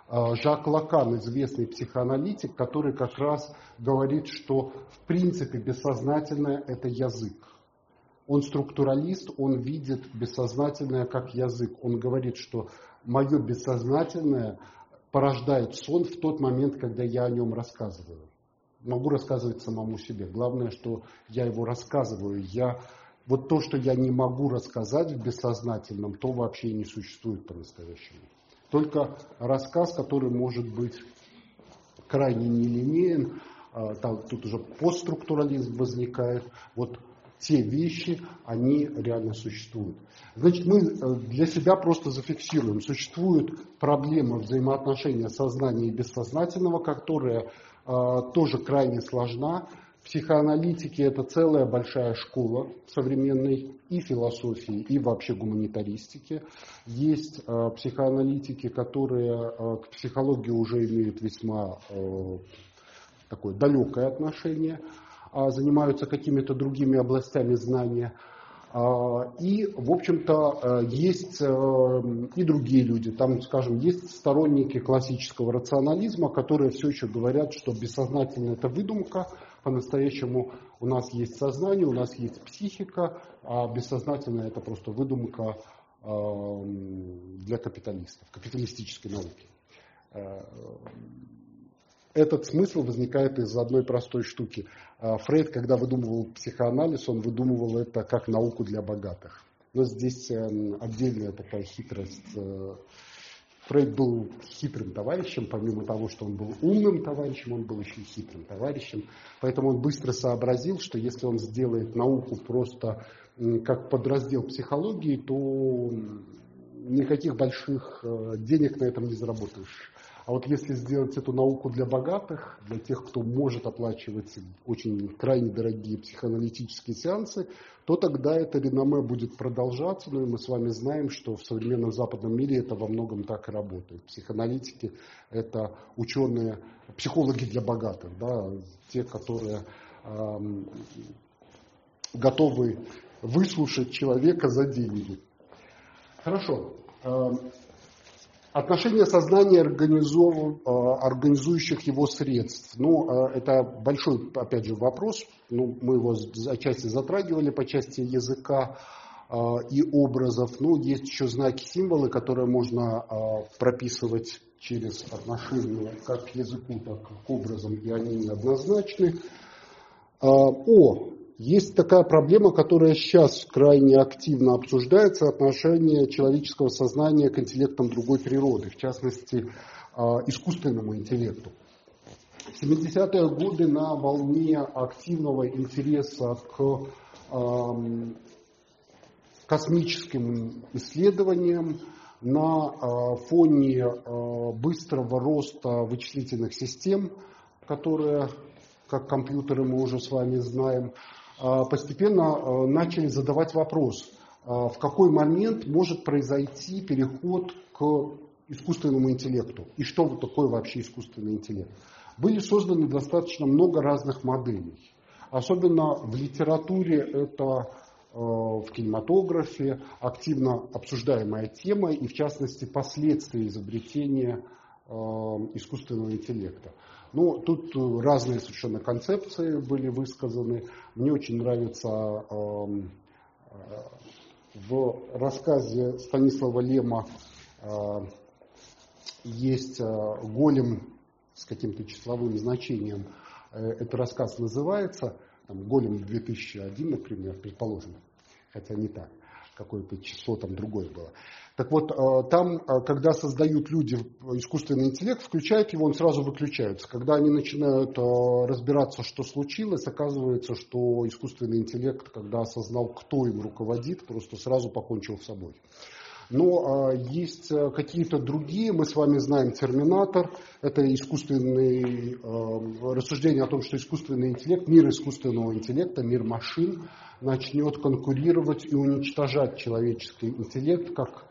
Жак Лакан, известный психоаналитик, который как раз говорит, что в принципе бессознательное – это язык. Он структуралист, он видит бессознательное как язык. Он говорит, что мое бессознательное порождает сон в тот момент, когда я о нем рассказываю. Могу рассказывать самому себе. Главное, что я его рассказываю. Я, вот то, что я не могу рассказать в бессознательном, то вообще не существует по-настоящему. Только рассказ, который может быть крайне нелинеен, там, тут уже постструктурализм возникает. Вот те вещи, они реально существуют. Значит, мы для себя просто зафиксируем. Существует проблема взаимоотношения сознания и бессознательного, которая э, тоже крайне сложна. В психоаналитике это целая большая школа современной и философии, и вообще гуманитаристики. Есть э, психоаналитики, которые э, к психологии уже имеют весьма э, такое далекое отношение, занимаются какими-то другими областями знания. И, в общем-то, есть и другие люди. Там, скажем, есть сторонники классического рационализма, которые все еще говорят, что бессознательное – это выдумка. По-настоящему у нас есть сознание, у нас есть психика, а бессознательное – это просто выдумка для капиталистов, капиталистической науки. Этот смысл возникает из одной простой штуки. Фрейд, когда выдумывал психоанализ, он выдумывал это как науку для богатых. Но здесь отдельная такая хитрость. Фрейд был хитрым товарищем, помимо того, что он был умным товарищем, он был еще и хитрым товарищем. Поэтому он быстро сообразил, что если он сделает науку просто как подраздел психологии, то никаких больших денег на этом не заработаешь. А вот если сделать эту науку для богатых, для тех, кто может оплачивать очень крайне дорогие психоаналитические сеансы, то тогда это реноме будет продолжаться. Ну и мы с вами знаем, что в современном западном мире это во многом так и работает. Психоаналитики – это ученые, психологи для богатых, да, те, которые э, готовы выслушать человека за деньги. Хорошо. Отношение сознания организующих его средств. Ну, это большой, опять же, вопрос. Ну, мы его отчасти затрагивали по части языка и образов. Ну, есть еще знаки, символы, которые можно прописывать через отношение как к языку, так и к образам, и они неоднозначны. О, есть такая проблема, которая сейчас крайне активно обсуждается, отношение человеческого сознания к интеллектам другой природы, в частности, искусственному интеллекту. В семидесятые годы на волне активного интереса к космическим исследованиям, на фоне быстрого роста вычислительных систем, которые, как компьютеры мы уже с вами знаем, постепенно начали задавать вопрос, в какой момент может произойти переход к искусственному интеллекту и что такое вообще искусственный интеллект. Были созданы достаточно много разных моделей. Особенно в литературе это в кинематографе активно обсуждаемая тема и в частности последствия изобретения искусственного интеллекта. Ну, тут разные совершенно концепции были высказаны. Мне очень нравится э, в рассказе Станислава Лема э, есть э, голем с каким-то числовым значением. Э, этот рассказ называется, там, голем две тысячи один, например, предположим, хотя не так, какое-то число там другое было. Так вот, там, когда создают люди искусственный интеллект, включают его, он сразу выключается. Когда они начинают разбираться, что случилось, оказывается, что искусственный интеллект, когда осознал, кто им руководит, просто сразу покончил с собой. Но есть какие-то другие, мы с вами знаем «Терминатор», это искусственный, рассуждение о том, что искусственный интеллект, мир искусственного интеллекта, мир машин начнет конкурировать и уничтожать человеческий интеллект как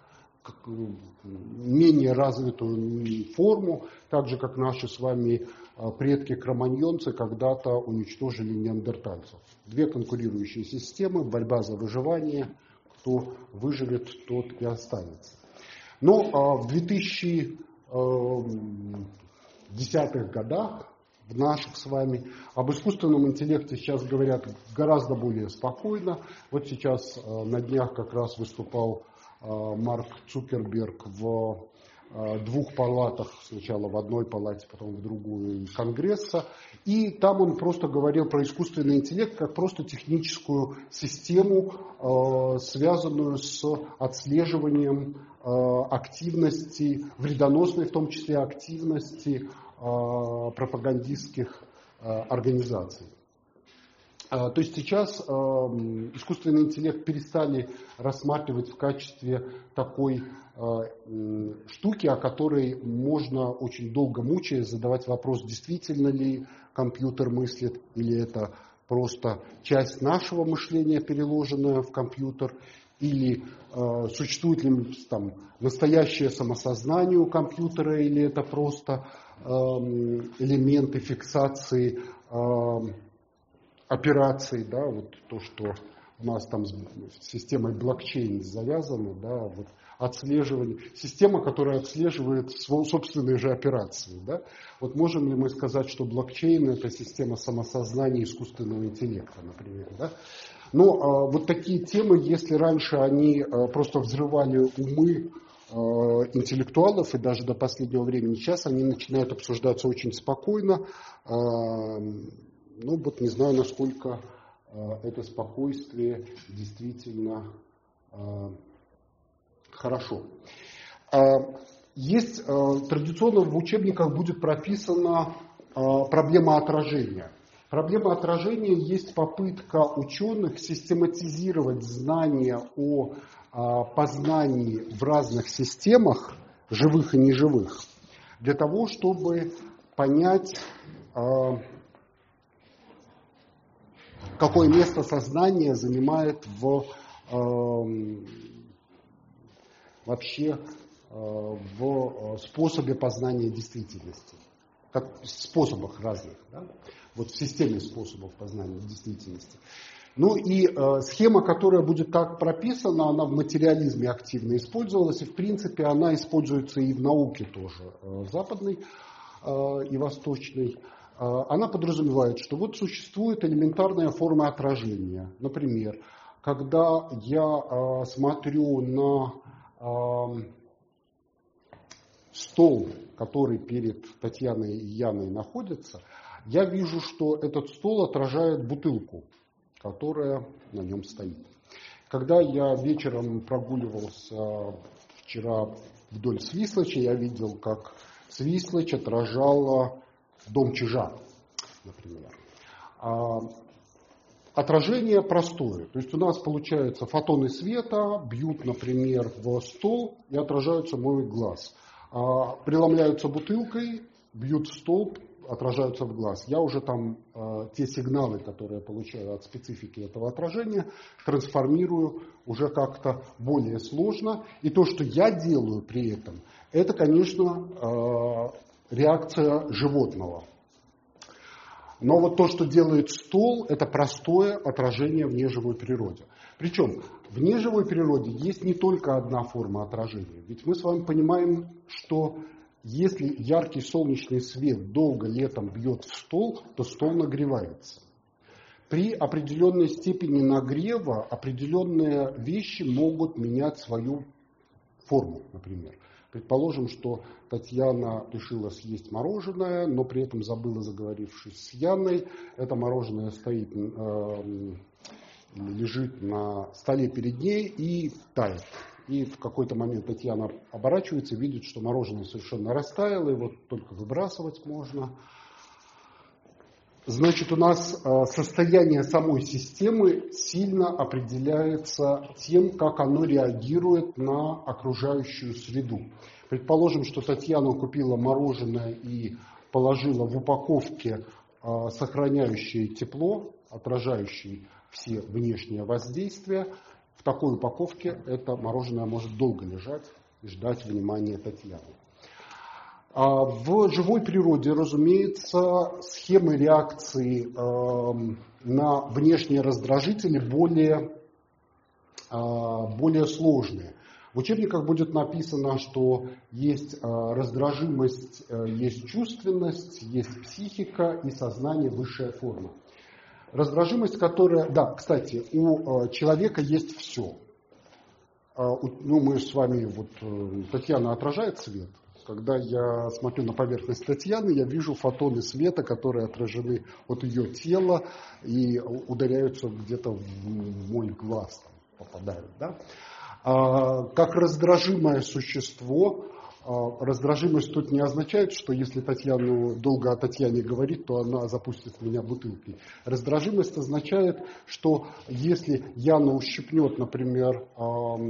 менее развитую форму, так же, как наши с вами предки-кроманьонцы когда-то уничтожили неандертальцев. Две конкурирующие системы, борьба за выживание, кто выживет, тот и останется. Но в две тысячи десятых годах, в наших с вами. Об искусственном интеллекте сейчас говорят гораздо более спокойно. Вот сейчас на днях как раз выступал Марк Цукерберг в двух палатах, сначала в одной палате, потом в другую Конгресса. И там он просто говорил про искусственный интеллект как просто техническую систему, связанную с отслеживанием активности, вредоносной в том числе активности пропагандистских организаций. То есть сейчас искусственный интеллект перестали рассматривать в качестве такой штуки, о которой можно очень долго мучаясь задавать вопрос, действительно ли компьютер мыслит, или это просто часть нашего мышления, переложенная в компьютер, или э, существует ли там настоящее самосознание у компьютера, или это просто э, элементы фиксации э, операций, да, вот то, что у нас там с системой блокчейн завязано, да, вот отслеживание, система, которая отслеживает собственные же операции, да. Вот можем ли мы сказать, что блокчейн — это система самосознания искусственного интеллекта, например, да? Но а, вот такие темы, если раньше они а, просто взрывали умы а, интеллектуалов, и даже до последнего времени, сейчас они начинают обсуждаться очень спокойно. А, ну вот не знаю, насколько а, это спокойствие действительно а, хорошо. А, есть а, традиционно в учебниках будет прописана а, проблема отражения. Проблема отражения есть попытка ученых систематизировать знания о а, познании в разных системах, живых и неживых, для того, чтобы понять, а, какое место сознание занимает в, а, вообще а, в способе познания действительности, как, в способах разных, да? Вот в системе способов познания действительности. Ну и э, схема, которая будет так прописана, она в материализме активно использовалась, и в принципе она используется и в науке тоже, э, западной э, и восточной. Э, она подразумевает, что вот существует элементарная форма отражения. Например, когда я э, смотрю на э, стол, который перед Татьяной и Яной находится, я вижу, что этот стол отражает бутылку, которая на нем стоит. Когда я вечером прогуливался вчера вдоль Свислоча, я видел, как Свислочь отражала дом Чижа, например. А отражение простое. То есть у нас получается фотоны света бьют, например, в стол и отражаются в мой глаз. А преломляются бутылкой, бьют в столб, отражаются в глаз. Я уже там э, те сигналы, которые я получаю от специфики этого отражения, трансформирую уже как-то более сложно. И то, что я делаю при этом, это, конечно, э, реакция животного. Но вот то, что делает стол, это простое отражение в неживой природе. Причем в неживой природе есть не только одна форма отражения. Ведь мы с вами понимаем, что если яркий солнечный свет долго летом бьет в стол, то стол нагревается. При определенной степени нагрева определенные вещи могут менять свою форму, например. Предположим, что Татьяна решила съесть мороженое, но при этом забыла, заговорившись с Яной. Это мороженое стоит, э, лежит на столе перед ней и тает. И в какой-то момент Татьяна оборачивается, видит, что мороженое совершенно растаяло, его только выбрасывать можно. Значит, у нас состояние самой системы сильно определяется тем, как оно реагирует на окружающую среду. Предположим, что Татьяна купила мороженое и положила в упаковке, сохраняющее тепло, отражающее все внешние воздействия. В такой упаковке это мороженое может долго лежать и ждать внимания Татьяны. А в живой природе, разумеется, схемы реакции э, на внешние раздражители более, э, более сложные. В учебниках будет написано, что есть раздражимость, есть чувственность, есть психика и сознание, высшая форма. Раздражимость, которая... Да, кстати, у человека есть все. Ну, мы с вами... Вот Татьяна отражает свет. Когда я смотрю на поверхность Татьяны, я вижу фотоны света, которые отражены от ее тела и ударяются где-то в мой глаз, там, попадают. Да? А, как раздражимое существо, а, раздражимость тут не означает, что если Татьяну долго о Татьяне говорит, то она запустит в меня бутылкой. Раздражимость означает, что если Яна ущипнет, например, а,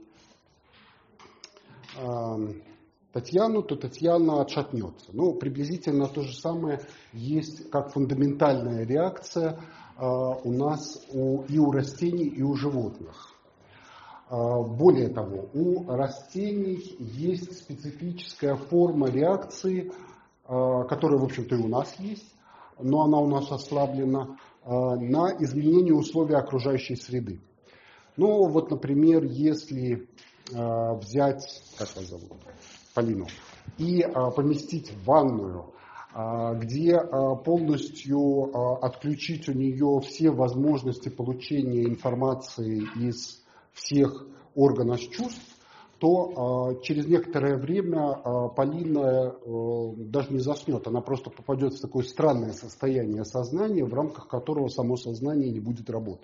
а, Татьяну, то Татьяна отшатнется. Ну, приблизительно то же самое есть как фундаментальная реакция э, у нас у, и у растений, и у животных. Э, более того, у растений есть специфическая форма реакции, э, которая, в общем-то, и у нас есть, но она у нас ослаблена, э, на изменение условий окружающей среды. Ну, вот, например, если э, взять, как вас зовут? Полину, и а, поместить в ванную, а, где а, полностью а, отключить у нее все возможности получения информации из всех органов чувств, то а, через некоторое время а, Полина а, даже не заснет, она просто попадет в такое странное состояние сознания, в рамках которого само сознание не будет работать.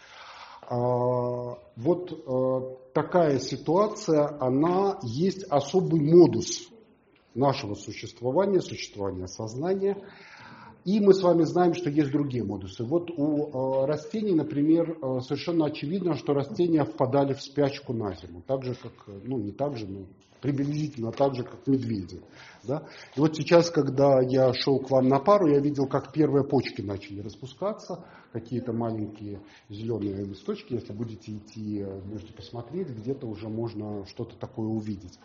Вот такая ситуация, она есть особый модус нашего существования, существования сознания. И мы с вами знаем, что есть другие модусы. Вот у растений, например, совершенно очевидно, что растения впадали в спячку на зиму. Так же, как, ну не так же, но приблизительно так же, как медведи. Да? И вот сейчас, когда я шел к вам на пару, я видел, как первые почки начали распускаться, какие-то маленькие зеленые листочки. Если будете идти, можете посмотреть, где-то уже можно что-то такое увидеть.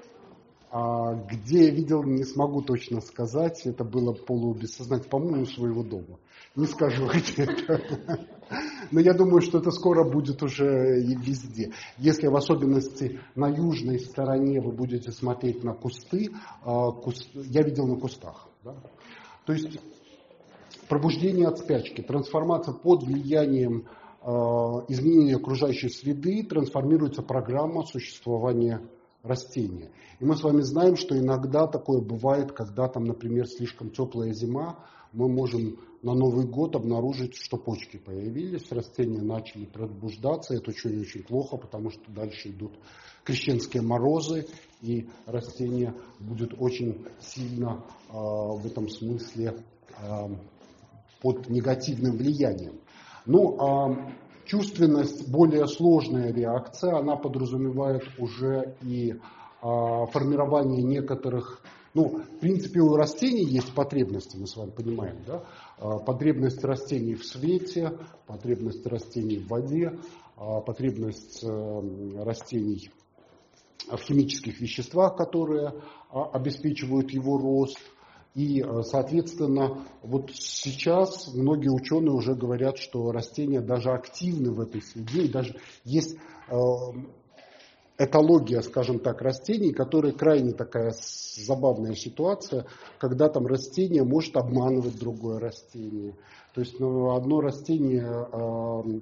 А где я видел, не смогу точно сказать, это было полубессознательно, по-моему, у своего дома. Не скажу, где это. Но я думаю, что это скоро будет уже и везде. Если в особенности на южной стороне вы будете смотреть на кусты, я видел на кустах. Да? То есть пробуждение от спячки, трансформация под влиянием изменения окружающей среды, трансформируется программа существования растения. И мы с вами знаем, что иногда такое бывает, когда там, например, слишком теплая зима, мы можем на Новый год обнаружить, что почки появились, растения начали пробуждаться. Это очень-очень плохо, потому что дальше идут крещенские морозы, и растение будет очень сильно э, в этом смысле э, под негативным влиянием. Ну, а чувственность более сложная реакция, она подразумевает уже и а, формирование некоторых, ну, в принципе, у растений есть потребности, мы с вами понимаем, да? А, потребность растений в свете, потребность растений в воде, а, потребность а, растений в химических веществах, которые а, обеспечивают его рост. И, соответственно, вот сейчас многие ученые уже говорят, что растения даже активны в этой среде, и даже есть э, этология, скажем так, растений, которая крайне такая забавная ситуация, когда там растение может обманывать другое растение. То есть ну, одно растение э,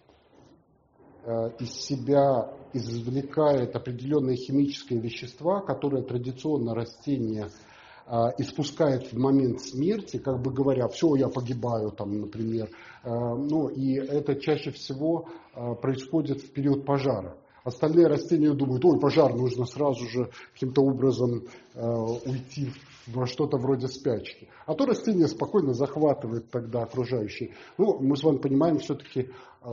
э, из себя извлекает определенные химические вещества, которые традиционно растения испускает в момент смерти, как бы говоря, все, я погибаю, там, например. Ну, и это чаще всего происходит в период пожара. Остальные растения думают, ой, пожар, нужно сразу же каким-то образом уйти во что-то вроде спячки. А то растение спокойно захватывает тогда окружающие. Ну, мы с вами понимаем, все-таки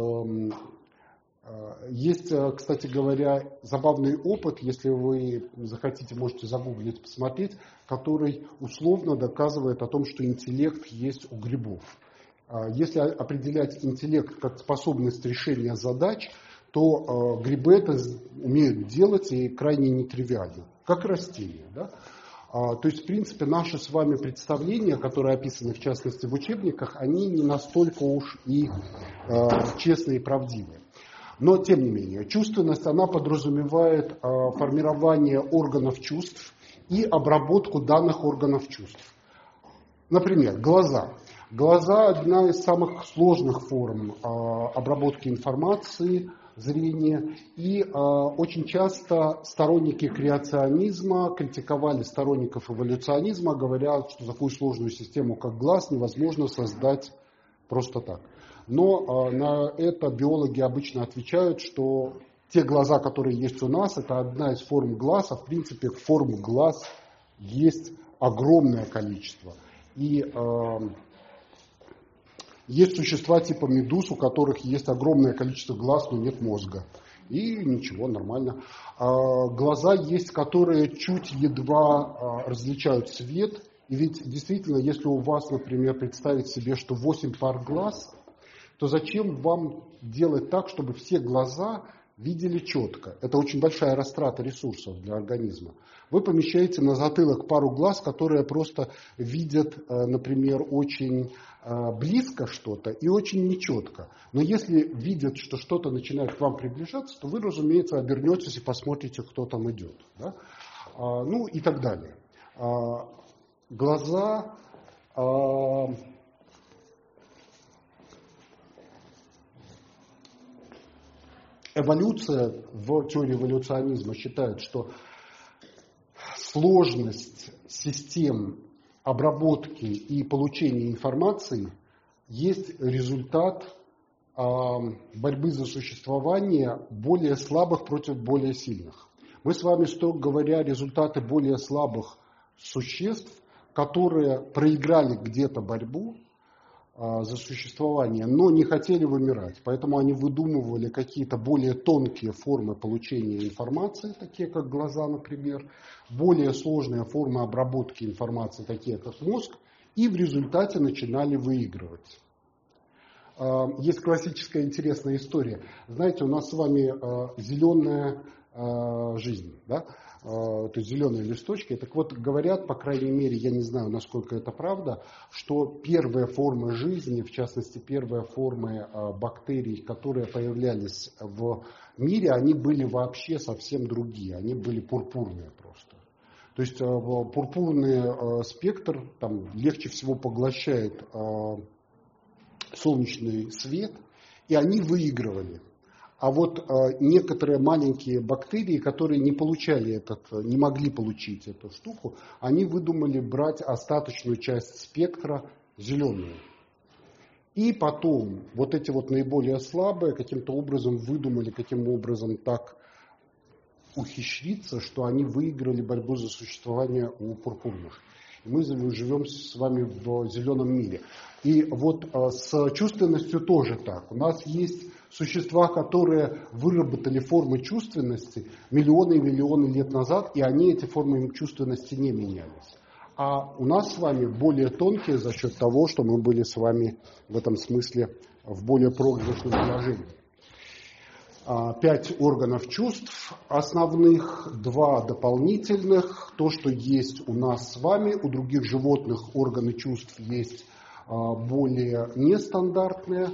есть, кстати говоря, забавный опыт, если вы захотите, можете загуглить, посмотреть, который условно доказывает о том, что интеллект есть у грибов. Если определять интеллект как способность решения задач, то грибы это умеют делать и крайне нетривиально, как растения. Да? То есть, в принципе, наши с вами представления, которые описаны, в частности, в учебниках, они не настолько уж и честные и правдивые. Но, тем не менее, чувственность, она подразумевает э, формирование органов чувств и обработку данных органов чувств. Например, глаза. Глаза – одна из самых сложных форм э, обработки информации, зрения. И э, очень часто сторонники креационизма критиковали сторонников эволюционизма, говоря, что такую сложную систему, как глаз, невозможно создать просто так. Но э, на это биологи обычно отвечают, что те глаза, которые есть у нас, это одна из форм глаз, а в принципе форм глаз есть огромное количество. И э, есть существа типа медуз, у которых есть огромное количество глаз, но нет мозга. И ничего, нормально. Э, глаза есть, которые чуть едва э, различают свет. И ведь действительно, если у вас, например, представить себе, что восемь пар глаз, то зачем вам делать так, чтобы все глаза видели четко? Это очень большая растрата ресурсов для организма. Вы помещаете на затылок пару глаз, которые просто видят, например, очень близко что-то и очень нечетко. Но если видят, что что-то начинает к вам приближаться, то вы, разумеется, обернетесь и посмотрите, кто там идет. Да? Ну и так далее. Глаза... Эволюция в теории эволюционизма считает, что сложность систем обработки и получения информации есть результат борьбы за существование более слабых против более сильных. Мы с вами, строго говоря, результаты более слабых существ, которые проиграли где-то борьбу за существование, но не хотели вымирать. Поэтому они выдумывали какие-то более тонкие формы получения информации, такие как глаза, например, более сложные формы обработки информации, такие как мозг, и в результате начинали выигрывать. Есть классическая интересная история. Знаете, у нас с вами зеленая жизнь, да? То есть зеленые листочки. Так вот, говорят, по крайней мере, я не знаю, насколько это правда, что первые формы жизни, в частности, первые формы бактерий, которые появлялись в мире, они были вообще совсем другие. Они были пурпурные просто. То есть пурпурный спектр там легче всего поглощает солнечный свет, и они выигрывали. А вот э, некоторые маленькие бактерии, которые не получали этот, не могли получить эту штуку, они выдумали брать остаточную часть спектра зеленую. И потом вот эти вот наиболее слабые каким-то образом выдумали, каким образом так ухищриться, что они выиграли борьбу за существование у пурпурных. И мы живем с вами в зеленом мире. И вот э, с чувственностью тоже так. У нас есть существа, которые выработали формы чувственности миллионы и миллионы лет назад, и они, эти формы чувственности, не менялись. А у нас с вами более тонкие за счет того, что мы были с вами в этом смысле в более прогрышном положении. Пять органов чувств основных, два дополнительных. То, что есть у нас с вами, у других животных органы чувств есть более нестандартные.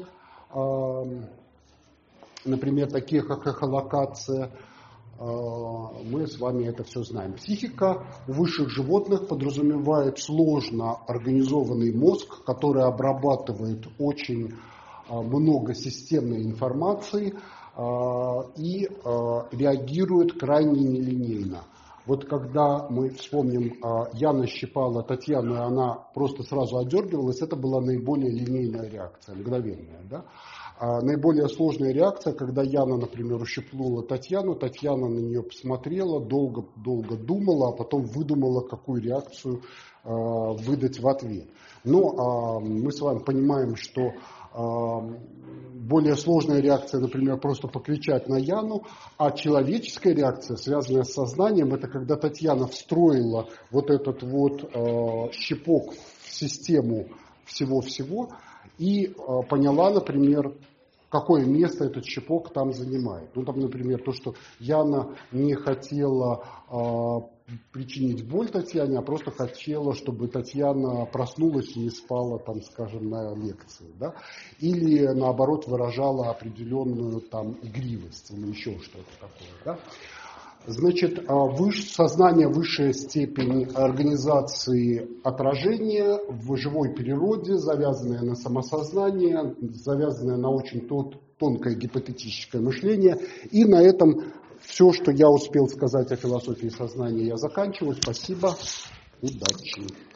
Например, такие как эхолокация, мы с вами это все знаем. Психика у высших животных подразумевает сложно организованный мозг, который обрабатывает очень много системной информации и реагирует крайне нелинейно. Вот когда мы вспомним, Яна щипала Татьяну, и она просто сразу отдергивалась, это была наиболее линейная реакция, мгновенная, да? А наиболее сложная реакция, когда Яна, например, ущипнула Татьяну, Татьяна на нее посмотрела, долго-долго думала, а потом выдумала, какую реакцию э, выдать в ответ. Но э, мы с вами понимаем, что э, более сложная реакция, например, просто покричать на Яну, а человеческая реакция, связанная с сознанием, это когда Татьяна встроила вот этот вот э, щипок в систему всего-всего, и э, поняла, например, какое место этот щепок там занимает. Ну, там, например, то, что Яна не хотела э, причинить боль Татьяне, а просто хотела, чтобы Татьяна проснулась и не спала, там, скажем, на лекции. Да? Или, наоборот, выражала определенную там игривость или еще что-то такое. Да? Значит, сознание высшая степень организации отражения в живой природе, завязанное на самосознание, завязанное на очень тонкое гипотетическое мышление. И на этом все, что я успел сказать о философии сознания, я заканчиваю. Спасибо. Удачи.